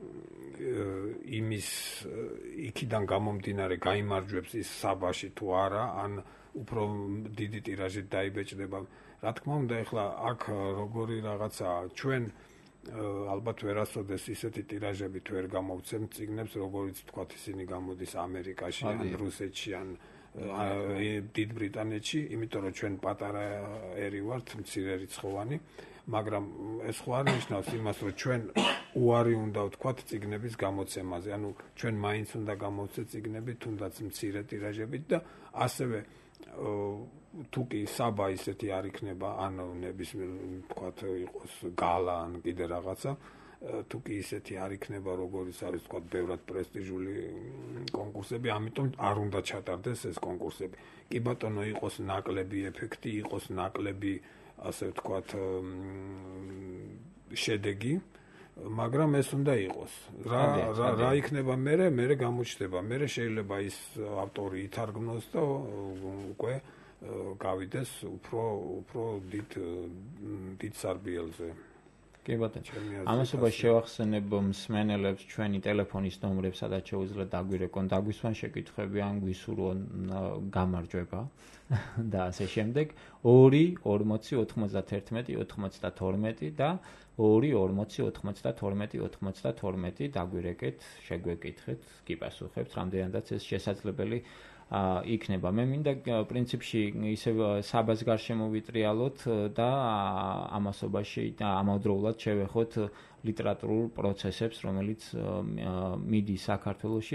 იმის იქიდან გამომდინარე გაიმარჯვებს ის საბაში თუ არა ან უფრო დიდი ტირაჟით დაიბეჭდება რა თქმა უნდა ახლა აქ როგორი რაღაცა ჩვენ ალბათ ვერასოდეს ისეთი ტირაჟებით ვერ გამოვცემთ წიგნებს როგორიც თქვათ ისინი გამოდის ამერიკაში ან რუსეთში ან დიდ ბრიტანეთში იმიტომ რომ ჩვენ პატარა ერი ვართ მცირე რიცხოვანი მაგრამ ეს ხო არ ნიშნავს იმას რომ ჩვენ უარი უნდა ვთქვათ წიგნების გამოცემაზე ანუ ჩვენ მაინც უნდა გამოვცეთ წიგნები თუნდაც მცირე ტირაჟებით და ასევე თუ კი საბა ისეთი არ იქნება, ან ნებისმიერ თქვათ იყოს გალა ან კიდე რაღაცა, თუ კი ისეთი არ იქნება, როგორც არის თქვათ ბევრად პრესტიჟული კონკურსები, ამიტომ არ უნდა ჩატარდეს ეს კონკურსები. კი ბატონო, იყოს ნაკლები ეფექტი, იყოს ნაკლები, ასე ვთქვათ, შედეგი, მაგრამ ეს უნდა იყოს. რა იქნება მერე გამოჩნდება. მერე შეიძლება ის ავტორი ითარგმნოს და უკვე გავიდეს უფრო დიდ სარბიელზე. კი ბატონო. ამასობას შევახსენებ მსმენელებს ჩვენი ტელეფონის ნომრებს, სადაც შეუძლიათ დაგვირეკონ, დაგვისვან შეკითხვები, ან გვისურვონ გამარჯვება და ასე შემდეგ. 2 40 91 92 და 2 40 92 92 დაგვირეკეთ, შეგვეკითხეთ, კი პასუხებთ, რამდენადაც ეს შესაძლებელი იქნება. მე მინდა პრინციპში ისე საბას გარშემო ვიტრიალოთ და ამასობაში და ამავდროულად შევეხოთ ლიტერატურულ პროცესებს, რომელიც მიდის საქართველოში,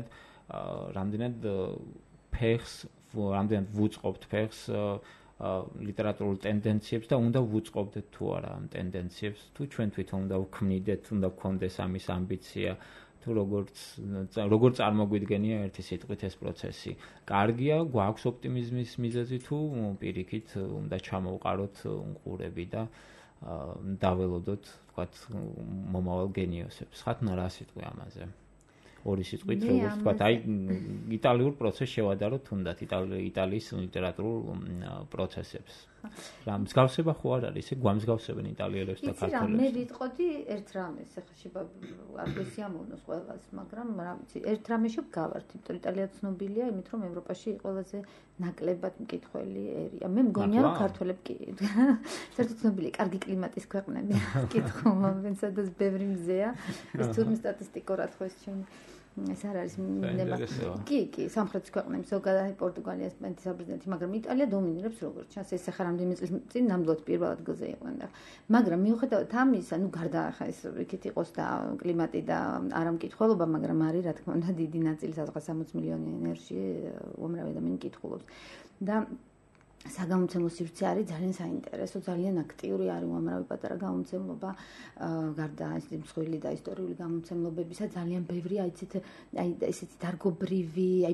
რამდენად ფეხს, რამდენად ვუწყობთ ფეხს ლიტერატურულ ტენდენციებს და უნდა ვუწყობდეთ თუ არა ამ ტენდენციებს, თუ ჩვენ თვითონ უნდა ვქმნიდეთ, უნდა გქონდეს ამის ამბიცია, თუ როგორ წარმოგვიდგენია ერთი სიტყვით ეს პროცესი. კარგია, გვაქვს ოპტიმიზმის მიზეზი თუ პირიქით უნდა ჩამოვყაროთ ყურები და დაველოდოთ, თქვათ, მომავალ გენიოსებს. ხათნა რა სიტყვი ამაზე? 2 სიტყვით, როგორც თქვათ, აი იტალიურ პროცესს შევადაროთ თუნდაც იტალიის ლიტერატურულ პროცესებს. რა მსგავსება ხო არ არის? გვამსგავსებენ იტალიელებს და ქართველებს. მე ვიტყოდი ერთ რამეს, ახლა შეიძლება არ გვესიამოვნოს ყველას, მაგრამ რა ვიცი, ერთ რამეში გავართ, იმიტომ იტალია ცნობილია იმით, რომ ევროპაში ყველაზე ნაკლებად მკითხველი ერია. მე მგონია, რომ ქართველები კი საერთოდ ცნობილია, კარგი კლიმატის ქვეყნები მკითხულობენ, სადაც ბევრი მზეა. ეს თურმე სტატისტიკურად ხო ეს ჩემი ეს არ არის მინდება. კი, სამხრეთის ქვეყნები, ზოგადად პორტუგალია, ესპანეთი, საბერძნეთი, მაგრამ იტალია დომინირებს როგორც ჩანს. ეს ახლა რამდენიმე წლის წინ ნამდვილად პირველ ადგილზე იყვნენ და მაგრამ მიუხედავად ამისა, გარდა ახლა ეს იქით იყოს და კლიმატი და არამკითხველობა, მაგრამ არის რა თქმა უნდა დიდი ნაწილი, სადღაც 60 მილიონი ენერში უამრავი ადამიანი მკითხულობს. და საგამომცემლო სივრცე არის ძალიან საინტერესო, ძალიან აქტიური არის უამრავი პატარა გამომცემლობა, გარდა ესეთი მსხვილი და ისტორიული გამომცემლობებისა, ძალიან ბევრი აი ესეთი დარგობრივი, აი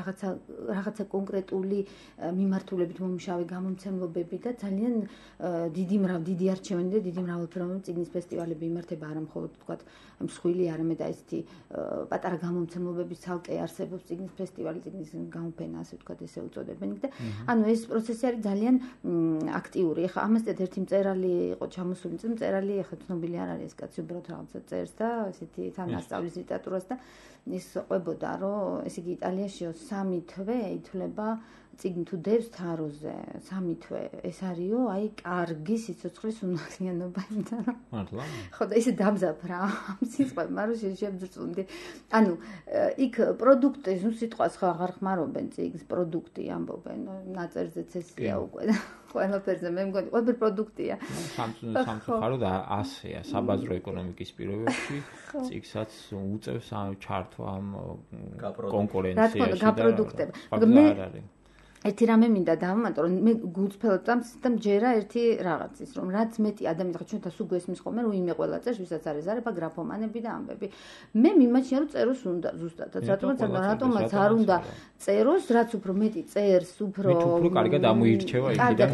რაღაცა კონკრეტული მიმართულებით მომუშავე გამომცემლობები და ძალიან დიდი არჩევანი და დიდი მრავალფეროვანი წიგნის ფესტივალები იმართება, არა მხოლოდ თქვათ მსხვილი, არამედ ესეთი პატარა გამომცემლობების ცალკე არსებობს წიგნის ფესტივალი, წიგნის გამოფენა, ასე ვთქვათ, ესე უწოდებენ და ანუ ეს პროცესი არის ძალიან აქტიური. ეხლა ამასთან ერთი მწერალი იყო ჩამოსული, მწერალი ეხლა ცნობილი არ არის ეს კაცი, უბრალოდ რაღაცა წერს და ესეთი თან ასწავლის ლიტერატურას და ის ყვებოდა, რომ ესე იგი იტალიაშიო 3 თვე ითვლება წიგნ თუ დევს თაროზე, 3 თვე. ეს არისო, აი კარგი სიცოცხლის უნახიანობა იმთან. მართლა? ხო და ისე დამზაფრა ამ სიტყვებმა, რომ შევძრწუნდი. ანუ იქ პროდუქტი, ნუ სიტყვას ხო აღარ ხმარობენ წიგნს, პროდუქტი ამბობენ, ნაწერზეც ესია უკვე და ყველაფერზე მე მგონი, ყველაფერი პროდუქტია. სამწუხაროდ ასეა, საბაზრო ეკონომიკის პირობებში წიგნსაც უწევს ჩართვა ამ კონკურენციაში და გაპროდუქტება. მაგრამ ერთი რამე მინდა დავამატო, რომ მე გულწრფელად და მჯერა ერთი რაღაცის, რომ რაც მეტი ადამიანი ხა ჩვენთან სულ გვესმის ხოლმე, რომ იმე ყველა წერს, ვისაც არის ზარება, გრაფომანები და ამბები. მე მიმაჩნია, რომ წეროს უნდა ზუსტადაც, რატომაც არ უნდა წეროს, რაც უფრო მეტი წერს, უფრო კარგად ამოირჩევა იქიდან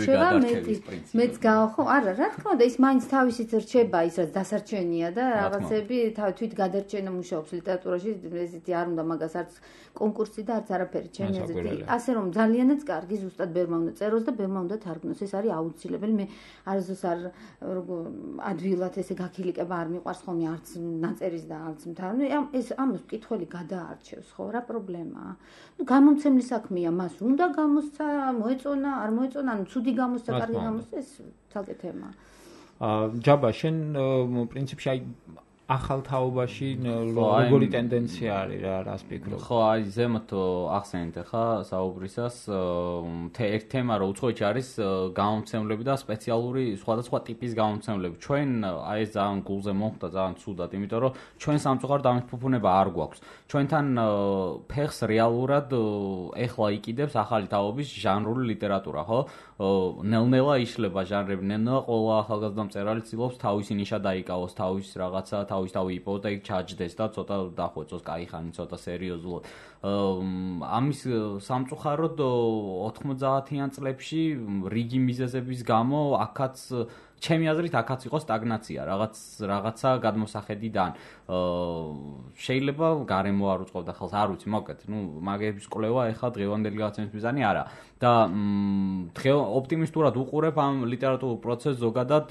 მეც ხო, არა, რა თქმა უნდა, ის მაინც თავისით რჩება, ის რაც დასარჩენია და რაღაცები თვით გადარჩენა მუშაობს ლიტერატურაში, ესეთი არ უნდა მაგას არც კონკურსი და არც არაფერი ჩემი აზრით. ასე რომ ძალიანაც კარგი ზუსტად ბერმა უნდა წეროს და ბერმა უნდა თარგმნოს. ეს არის აუცილებელი. მე არასდროს არ ადვილად ესე გაქილიკება არ მიყვარს ხოლმე არც ნაწერის და არც მთავარი. ეს ამას მკითხველი გადაარჩევს, ხო, რა პრობლემაა? ნუ გამომცემლის საქმეა, მას უნდა გამოსცა, მოეწონა, არ მოეწონა, ანუ ცუდი გამოსცა, კარგი გამოსცა, ეს თალკე თემაა. ჯაბა, შენ პრინციპში აი ახალ თაობაში როგორი ტენდენცია არის რა რას ფიქრობ? ხო, აი ზემოთ ახსენეთ ხა საუბრისას ერთ თემა რო უცხოეთში არის გამომცემლები და სპეციალური სხვადასხვა ტიპის გამომცემლები. ჩვენ აი ეს ძალიან გულზე მომხდა ძალიან ცუდად, იმიტომ რომ ჩვენ სამწუხაროდ ამის ფუფუნება არ გვაქვს. ჩვენთან ფეხს რეალურად ეხლა იყიდებს ახალი თაობის ჟანრული ლიტერატურა, ხო? ნელ-ნელა იშლება ჟანრები, ნელ-ნელა ყველა ახალგაზრდა მწერალი ცდილობს თავისი ნიშა დაიკავოს, თავის რაღაცა, თავის თავი იპოვოს და იქ ჩაჯდეს და ცოტა დახვეწოს, კაიხანი, ცოტა სერიოზულად. ამის სამწუხაროდ 90-იან წლებში რიგი მიზეზების გამო აქაც ჩემი აზრით აქაც იყო სტაგნაცია, რაღაცა გადმოსახედიდან. შეიძლება გარემო არ უწყობდა ხელს, არ ვიცი, მოკლედ, მაგების კვლევა ეხლა დღევანდელი გადაცემის მიზანი არა. და ოპტიმისტურად უყურებ ამ ლიტერატურულ პროცესს ზოგადად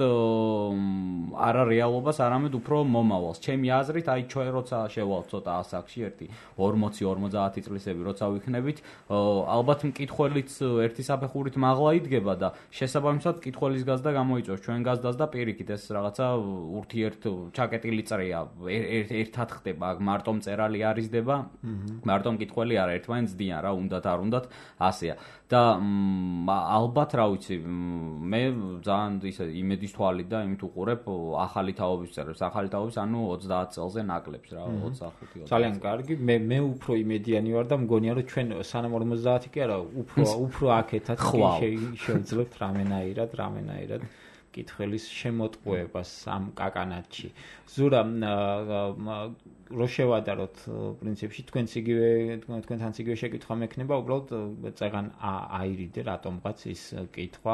არა რეალობას, არამედ უფრო მომავალს. ჩემი აზრით, აი ჩვენ როცა შევალთ ცოტა ასაკში, 40-50 წლისები როცა ვიქნებით, ალბათ მკითხველიც ერთი საფეხურით მაღლა იდგება და შესაბამისად მკითხველის გაზდა გამოიწვევს ჩვენ გაზდას და პირიქით ეს რაღაცა ურთიერთ ჩაკეტილი წრეა. ერთად ხდება, მარტო მწერალი არიზდება, მარტო მკითხველი არა, ერთმანეთს ძდიან რა, უნდათ არ უნდათ, ასეა. და ალბათ რა ვიცი, მე ძალიან ისე იმედის თვალით და იმით უყურებ ახალი თაობის წერებს. ახალი თაობის, ანუ 30 წელზე ნაკლებს რა, 25-30. ძალიან კარგი. მე უფრო იმედიანი ვარ და მგონია რომ ჩვენ სანამ 50 კი არა, უფრო აქეთაც შევძლებთ რამენაირად კითხველის შემოტყუებას ამ კაკანათში. ზურა რო შევადაროთ პრინციპში თქვენთანაც იგივე შეკითხვა მექნება, უბრალოდ წეგან აირიდე რატომღაც ის კითხვა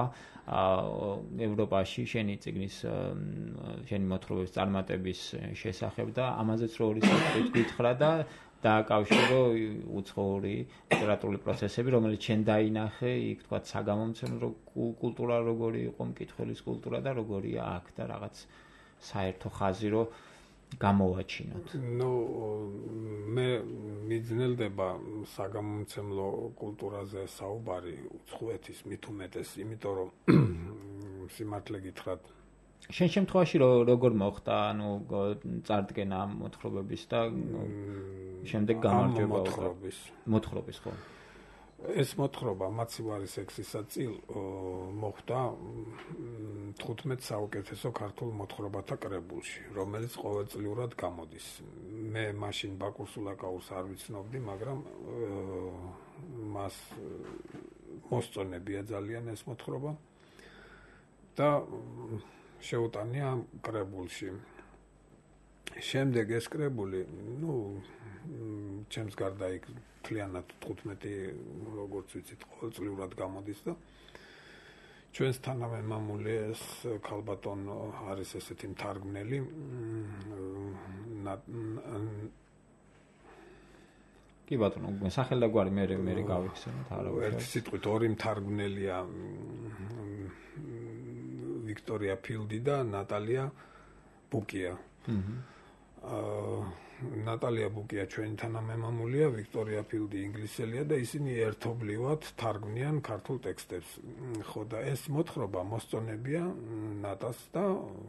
ევროპაში შენი წიგნის შენი მოთხრობების წარმატების შესახებ და ამაზეც რო ორი საქმე გითხრა და დააკავშირო უცხოური ლიტერატურული პროცესები, რომელიც შენ დაინახე, იქ თქვა საგამომცემლო კულტურა როგორი იყო, მკითხველის კულტურა და როგორია აქ და რაღაც საერთო ხაზი რო გამოვაჩინოთ. მე მიძნელდება საგამომცემლო კულტურაზე საუბარი უცხოეთის მით უმეტეს, იმიტომ რომ სიმართლე გითხრათ, შენ შემთხვევაში როგორ მოხდა, წარდგენა მოთხრობების და შემდეგ გამარჯვება მოთხრობის, ხო? ეს მოთხრობა მაცივარი სექსისა წილ მოხდა 15 საუკეთესო ქართულ მოთხრობათა კრებულში, რომელიც ყოველწლიურად გამოდის. მე მაშინ ბაკურ სულაკაურს არ ვიცნობდი, მაგრამ მას მოსწონებია ძალიან ეს მოთხრობა და შეუტანია კრებულში. შემდეგ ეს კრებული, ჩემს გარდა იქ მთლიანად 15 როგორც ვიცით ყოველწლიურად გამოდის და ჩვენს თანამემამული ეს ქალბატონ არის ესეთი მთარგმნელი კი ბატონო, სახელდაგვარი მე გავიხსენოთ არა ერთი სიტყვით ორი მთარგმნელია ვიქტორია ფილდი და ნატალია ბუკია. ნატალია ბუკია ჩვენი თანამემამულია, ვიქტორია ფილდი ინგლისელია და ისინი ერთობლივად თარგმნიან ქართულ ტექსტებს. ხო და ეს მოთხრობა მოსწონებია ნატას და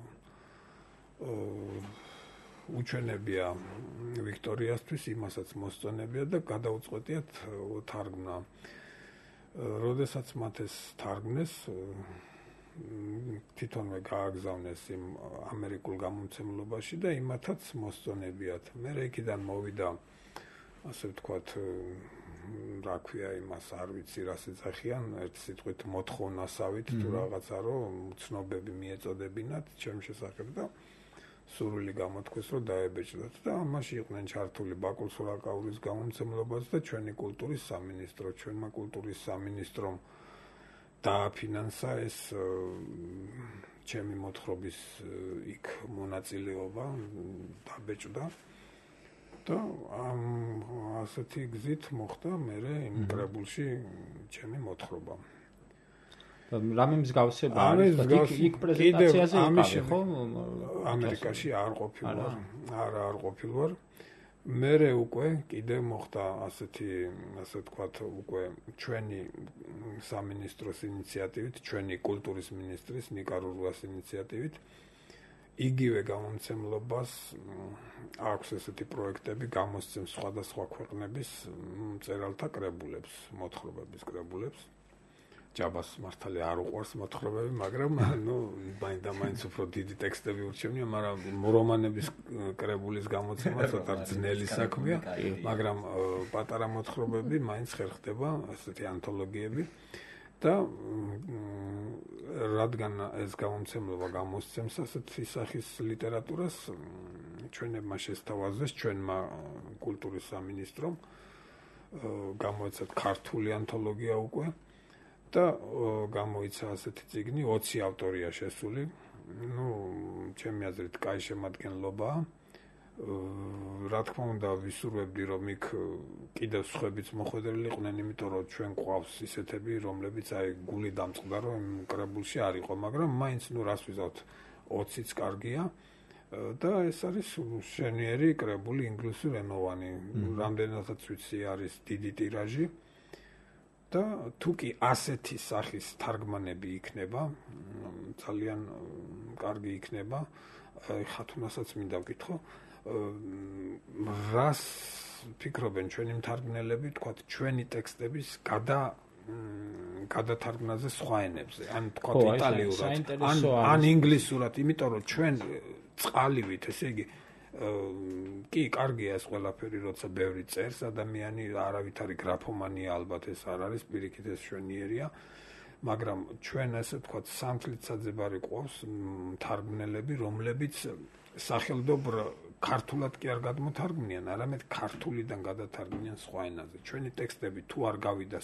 უჩვენებია ვიქტორიასთვის, იმასაც მოსწონებია და გადაუწყვეტიათ თარგმნა. როდესაც მათ ეს თარგმნეს, თვითონვე გააგზავნეს იმ ამერიკულ გამომცემლობაში და იმათაც მოსწონებიათ. მე იქიდან მოვიდა, ასე ვთქვათ, რა ქვია იმას, არ ვიცი რა ეძახიან, ერთ სიტყვით მოთხოვნასავით თუ რაღაცა, რომ ცნობები მიეწოდებინათ ჩემ შესახებ და სურვილი გამოთქვეს, რომ დაებეჭდათ და ამაში იყვნენ ჩართული ბაკურ სულაკაურის გამომცემლობაც და ჩვენი კულტურის სამინისტრო. ჩვენმა კულტურის სამინისტრომ დააფინანსა ეს ჩემი მოთხრობის იქ მონაწილეობა, დაბეჭდა და ასეთი გზით მოხდა მერე იმ კრებულში ჩემი მოთხრობა. რამე მსგავსება არის, იქ პრეზენტაციაზე იყავი, ხო? ამერიკაში არ ყოფილვარ. მერე უკვე კიდე მოხდა ასეთი, ასე ვთქვათ, უკვე ჩვენი სამინისტროს ინიციატივით, ჩვენი კულტურის მინისტრის ნიკა რურუას ინიციატივით იგივე გამომცემლობას აქვს ესეთი პროექტები, გამოსცემს სხვადასხვა ქვეყნების მწერალთა კრებულებს, მოთხრობების კრებულებს. ჯაბას მართალი არ უყვარს მოთხრობები, მაგრამ მაინც უფრო დიდი ტექსტები ურჩევნია, მაგრამ რომანების კრებულის გამოცემა ცოტა ძნელი საქმეა, მაგრამ პატარა მოთხრობები მაინც ხერხდება, ესეთი ანთოლოგიები. და რადგან ეს გამომცემლობა გამოსცემს ასეთი სახის ლიტერატურას, ჩვენებმა შესთავაზეს, ჩვენმა კულტურის სამინისტრომ გამოეცათ ქართული ანთოლოგია უკვე და გამოიცა ასეთი წიგნი 20 ავტორია შესული. ჩემი აზრით, კაი შემადგენლობაა. რა თქმა უნდა, ვისურვებდი, რომ იქ კიდევ სხვაებიც მოხვედრილი იყვნენ, იმიტომ რომ ჩვენ გვყავს ისეთები, რომლებიც გული დამწყდა, რომ კრებულში არ იყო, მაგრამ მაინც რას ვიზავთ, 20-იც კარგია და ეს არის შენიერი კრებული, ინგლისურენოვანი, რამდენადაც ვიცი, არის დიდი ტირაჟი და თუ კი ასეთი სახის თარგმანები იქნება, ძალიან კარგი იქნება. ხათუნასაც მინდა ვკითხო, რას ფიქრობენ ჩვენი მთარგმნელები, თქვათ, ჩვენი ტექსტების გადათარგმნაზე სხვა ენებზე, ან თქვათ იტალიურად, ან ინგლისურად, იმიტომ რომ ჩვენ წყალივით, ესე იგი, კი, კარგია ეს ყველაფერი, როცა ბევრი წერს ადამიანი, არავით არის გრაფომანია, ალბათ ეს არ არის, პირიქით ეს შვენიერია, მაგრამ ჩვენ ესე თქვათ, სამთლით საძებარი ყავს მთარგმნელები, რომლებიც სახელდობრ ქართულად კი არ გადმოთარგმნიან, არამედ ქართულიდან გადათარგმნიან სხვა ენაზე. ჩვენი ტექსტები თუ არ გავიდა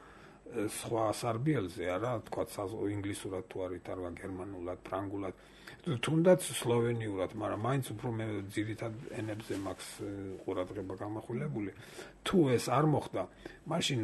სხვა სარბიელზე, არა, თქვათ, ინგლისურად თუ არ ვითარგმნა, გერმანულად, ფრანგულად, თუნდაც სლოვენიურად, მაგრამ მაინც უფრო მე ძირითად ენებზე მაქვს ყურადღება გამახვილებული. თუ ეს არ მოხდა, მაშინ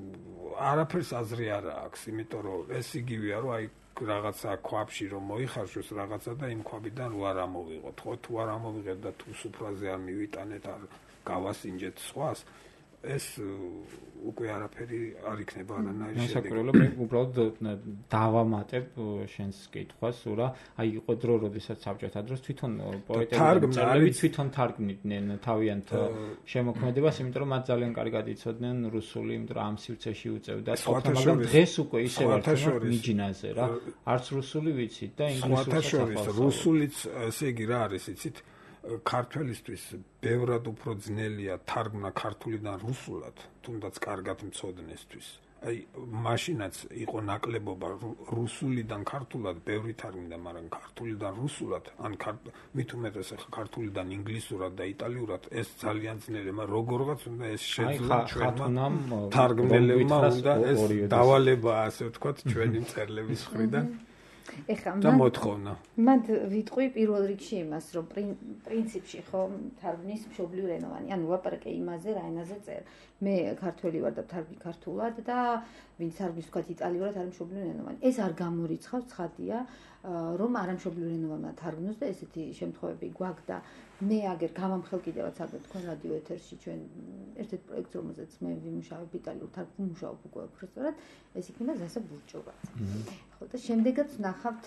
არაფერს აზრი არ აქვს, იმიტომ რომ ეს იგივეა, რომ რაღაცა ქვაბში რომ მოიხარშოს რაღაცა და იმ ქვაბიდან რო არ ამოვიღოთ, ხო, თუ არ ამოვიღეთ და თუ სუფრაზე არ მივიტანეთ, არ გავასინჯეთ სხვას, ეს უკვე არაფერი არ იქნება არანაირი შედეგი. საკურველო მე უბრალოდ დავამატებ შენს კითხვას, რა, იყო დრო, როდესაც საბჭოთა დროს თვითონ პოეტები თვითონ თარგმნიდნენ თავიანთ შემოქმედებას, იმიტომ რომ მათ ძალიან კარგად იცოდნენ რუსული, იმიტომ რომ ამ სივრცეში უწევდა, მაგრამ დღეს უკვე ისე ვართ მიჯინაზე, რა, არც რუსული ვიცით და ინგლისურიც რუსულიც, ესე იგი რა არის, იცით? ქართველისთვის ბევრად უფრო ძნელია თარგმნა ქართულიდან რუსულად, თუნდაც კარგად მცოდნესთვის. აი, მაშინაც იყო ნაკლებობა რუსულიდან ქართულად ბევრი თარგმნიდა, მაგრამ ქართულიდან რუსულად, ან მით უმეტეს ქართულიდან ინგლისურად და იტალიურად, ეს ძალიან ძნელია, მაგრამ როგორღაც უნდა ეს შეძლო ჩვენმა თარგმნელებმა, უნდა ეს დავალება, ასე ვთქვათ, ჩვენი მწერლების მხრიდან. ეხლა მოთხოვნა. მან ვიტყვი პირველ რიგში იმას, რომ პრინციპში ხო თარგმნის მშობლიურ ენოვანი, ანუ ლაპარაკე იმაზე, რა ენაზე წერ. მე ქართველი ვარ და ვთარგმნი ქართულად და ვინც თარგმნის თქვათ იტალიურად, არის მშობლიურ ენოვანი. ეს არ გამორიცხავს, ცხადია, რომ არამშობლიურ ენოვანმა თარგმნოს და ესეთი შემთხვევები გვაქვს. მე აგერ გამამხელკიდევაც აგერ თქვენ რადიო ეთერში ჩვენ ერთ-ერთ პროექტს, რომელზეც მე ვიმუშავებ იტალიურ თარგმნით, ვიმუშავებ უკვე უბრალოდ, ეს იქნება ზასა ბურჭობა. ხო და შემდეგაც ნახავთ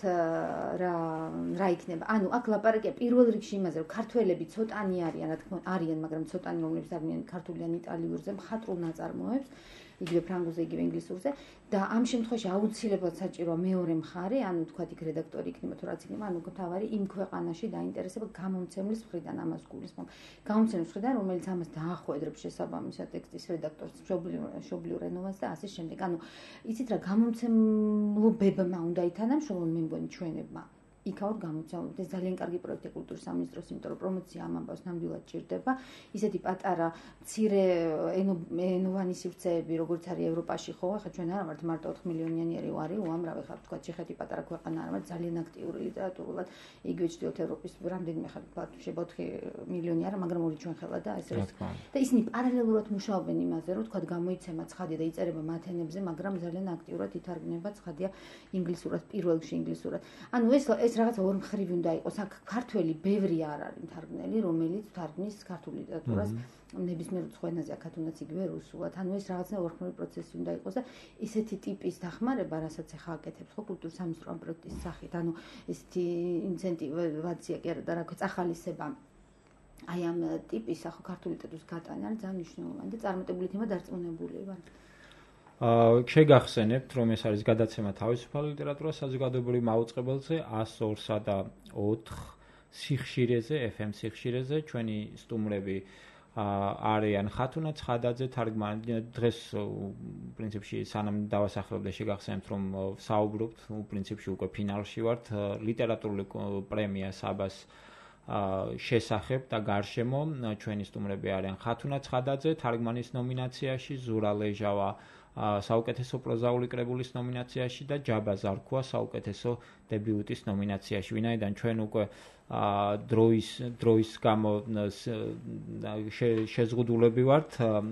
რა იქნება. ანუ აქ ლაპარაკია პირველ რიგში იმაზე, რომ ქართველები ცოტანი არიან, რა თქმა უნდა, არიან, მაგრამ ცოტანი რომლებიც თარგმნიან ქართულიდან იტალიურზე, მხატვრულ ნაწარმოებს, იგივე ფრანგულზე, იგივე ინგლისურზე და ამ შემთხვევაში აუცილებლად საჭიროა მეორე მხარე, ანუ თქვათ იქ რედაქტორი იქნება თუ რაც იქნება, ანუ თავარი იმ ქვეყანაში დაინტერესება გამომცემლის მხრიდან ამას გულისხმობ. გამომცემლის მხრიდან, რომელიც ამას დაახვედრებს შესაბამისად ტექსტის რედაქტორს, მშობლიურ ენოვანს და ასე შემდეგ. ანუ იცით რა, გამომცემლობებმა უნდა ითანამშრომლონ, მე მგონი ჩვენებმა. იქაურ გამოცემლობთ. ეს ძალიან კარგი პროექტია კულტურის სამინისტროს, იმიტომ რომ პრომოცია ამ ამბავს ნამდვილად ჭირდება. ისეთი პატარა მცირე ენოვანი სივრცეები, როგორც არის ევროპაში, ხო, ახლა ჩვენ არ ვართ მარტო 4 მილიონიანი ვარი, უამრავი ხართ, თქვა ჩეხეთი პატარა ქვეყანა არ ვართ, ძალიან აქტიური ლიტერატურულად, იგივე ჩრდილოეთ ევროპის რამდენიმე ხარ, თქვა შეიძლება 4 მილიონი არა, მაგრამ ორი ჩვენ ხელა და ეს არის. და ისინი პარალელურად მუშაობენ იმაზე, რომ თქვა გამოიცემა ცხადია და იწერება მათ ენებზე, მაგრამ ძალიან აქტიურად ითარგმნება ცხადია ინგლისურად, პირველ რიგში ინგლისურად. ანუ ეს რაღაც ორმხრივი უნდა იყოს. აქ ქართველი ბევრი არ არის მთარგმნელი, რომელიც თარგმნის ქართულ ლიტერატურას ნებისმიერ უცხო ენაზე, აქ თუნდაც იგივე რუსულად. ანუ ეს რაღაცა ორმხრივი პროცესი უნდა იყოს და ესეთი ტიპის დახმარება, რასაც ახლა აკეთებს ხო კულტურის სამინისტრო პროექტის სახით, ანუ ესეთი ინცენტივაცია კი არა და რა ქვია, წახალისება აი ამ ტიპის ახო ქართული ლიტერატურის გატანა არის ძალიან მნიშვნელოვანი და წარმატებული თემა დარწმუნებული ვარ. შეგახსენებთ, რომ ეს არის გადაცემა თავისუფალ ლიტერატურას საზოგადოებრივ მაუწყებელზე 102-სა და 4 სიხშირეზე, FM სიხშირეზე, ჩვენი სტუმრები არიან ხათუნა ცხადაძე, თარგმანი. დღეს პრინციპში სანამ დავასახელებდე შეგახსენებთ, რომ საუბრობთ, პრინციპში უკვე ფინალში ვართ, ლიტერატურული პრემია საბას შესახებ და გარშემო. ჩვენი სტუმრები არიან ხათუნა ცხადაძე თარგმანის ნომინაციაში, ზურა ლეჟავა საუკეთესო პროზაული კრებულის ნომინაციაში და ჯაბა ზარქვა საუკეთესო დებიუტის ნომინაციაში. ვინაიდან ჩვენ უკვე დროის გამო შეზღუდულები ვართ,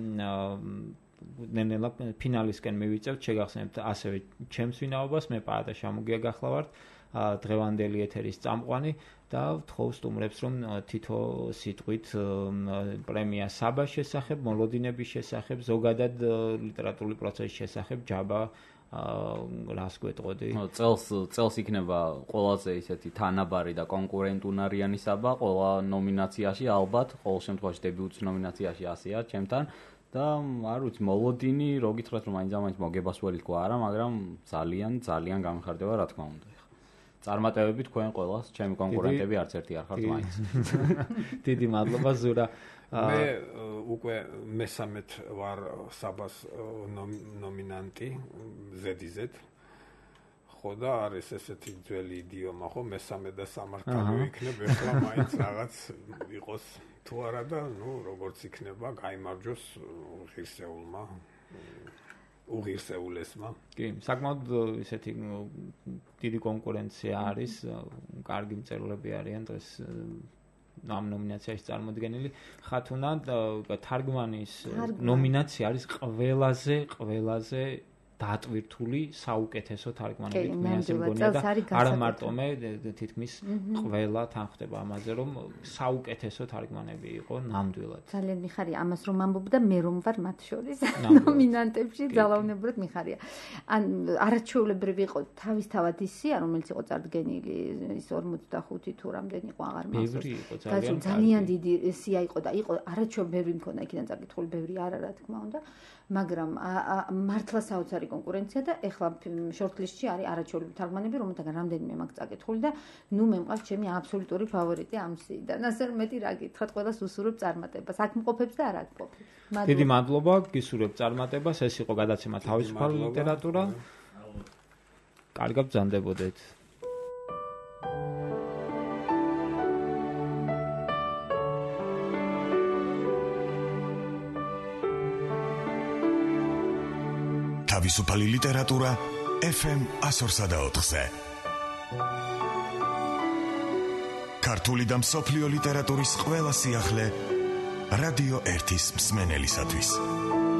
ნენელა ფინალისკენ მივიწევთ. შეგახსენებთ ასევე ჩემს ვინაობას, მე პაატა შამუგია გახლავართ, დღევანდელი ეთერის წამყვანი და ვთხოვ სტუმრებს, რომ თითო სიტყვით პრემია საბას შესახებ, მოლოდინების შესახებ, ზოგადად ლიტერატურული პროცესის შესახებ ჯაბა რას გვეტყოდი? წელს იქნება ყველაზე ისეთი თანაბარი და კონკურენტუნარიანი საბა, ყველა ნომინაციაში ალბათ, ყოველ შემთხვევაში დებიუტის ნომინაციაში ასეა ჩემთან და არ ვიცი, მოლოდინი, რო გითხრათ, რომ მაინც მოგებასველი თქვა არა, მაგრამ ძალიან გამიხარდება, რა თქმა უნდა. წარმატებები თქვენ ყველას, ჩემი კონკურენტები არც ერთი არ ხართ მაინც. დიდი მადლობა ზურა. მე უკვე მესამედ ვარ საბას ნომინანტი ზედიზედ. ხო და არის ესეთი ძველი იდიომა, ხო, მესამე და სამართალი იქნება, ახლა მაინც რაღაც იყოს თუ არა და როგორც იქნება, გაიმარჯოს ღირსეულმა. უღირსეულესმა. კი, საკმაოდ ისეთი დიდი კონკურენცია არის, კარგი მწერლები არიან დღეს ამ ნომინაციაში წარმოდგენილი. ხათუნა თარგმანის ნომინაცია არის ყველაზე დატვირთული საუკეთესო თარგმანებით. მე ასე მგონია და არა მარტო მე, თითქმის ყველა თან ხდება ამაზე, რომ საუკეთესო თარგმანები იყო ნამდვილად. ძალიან მიხარია ამას რომ ამბობ და მე რომ ვარ მათ შორის ნომინანტებში, ძალაუნებურად მიხარია. ან არაჩვეულებრივი იყო თავისთავად ისია, რომელიც იყო წარდგენილი, ის 45 თუ რამდენი იყო, აღარ მახსოვს. ძალიან დიდი სია იყო და იყო არაჩვეულებრივი მქონდა იქიდან წაკითხული, ბევრი არა, რა თქმა უნდა. მაგრამ მართლა საოცარი კონკურენცია და ეხლა შორტლისტში არის არაჩვეულებრივი თარგმანები, რომელთაგან რამდენიმე მაქვს წაკითხული და მე მყავს ჩემი აბსოლუტური ფავორიტი ამ სიიდან. ასე რომ მეტი რა გითხრათ, ყველას უსურვებ წარმატებას. აქ მყოფებს და არ აკმყოფებს. დიდი მადლობა, გისურვებ წარმატებას. ეს იყო გადაცემა თავისუფალი ლიტერატურა. კარგად ბრძანდებოდეთ. თავისუფალი ლიტერატურა FM 104-ზე. ქართული და მსოფლიო ლიტერატურის ყველა სიახლე რადიო 1-ის მსმენელისათვის.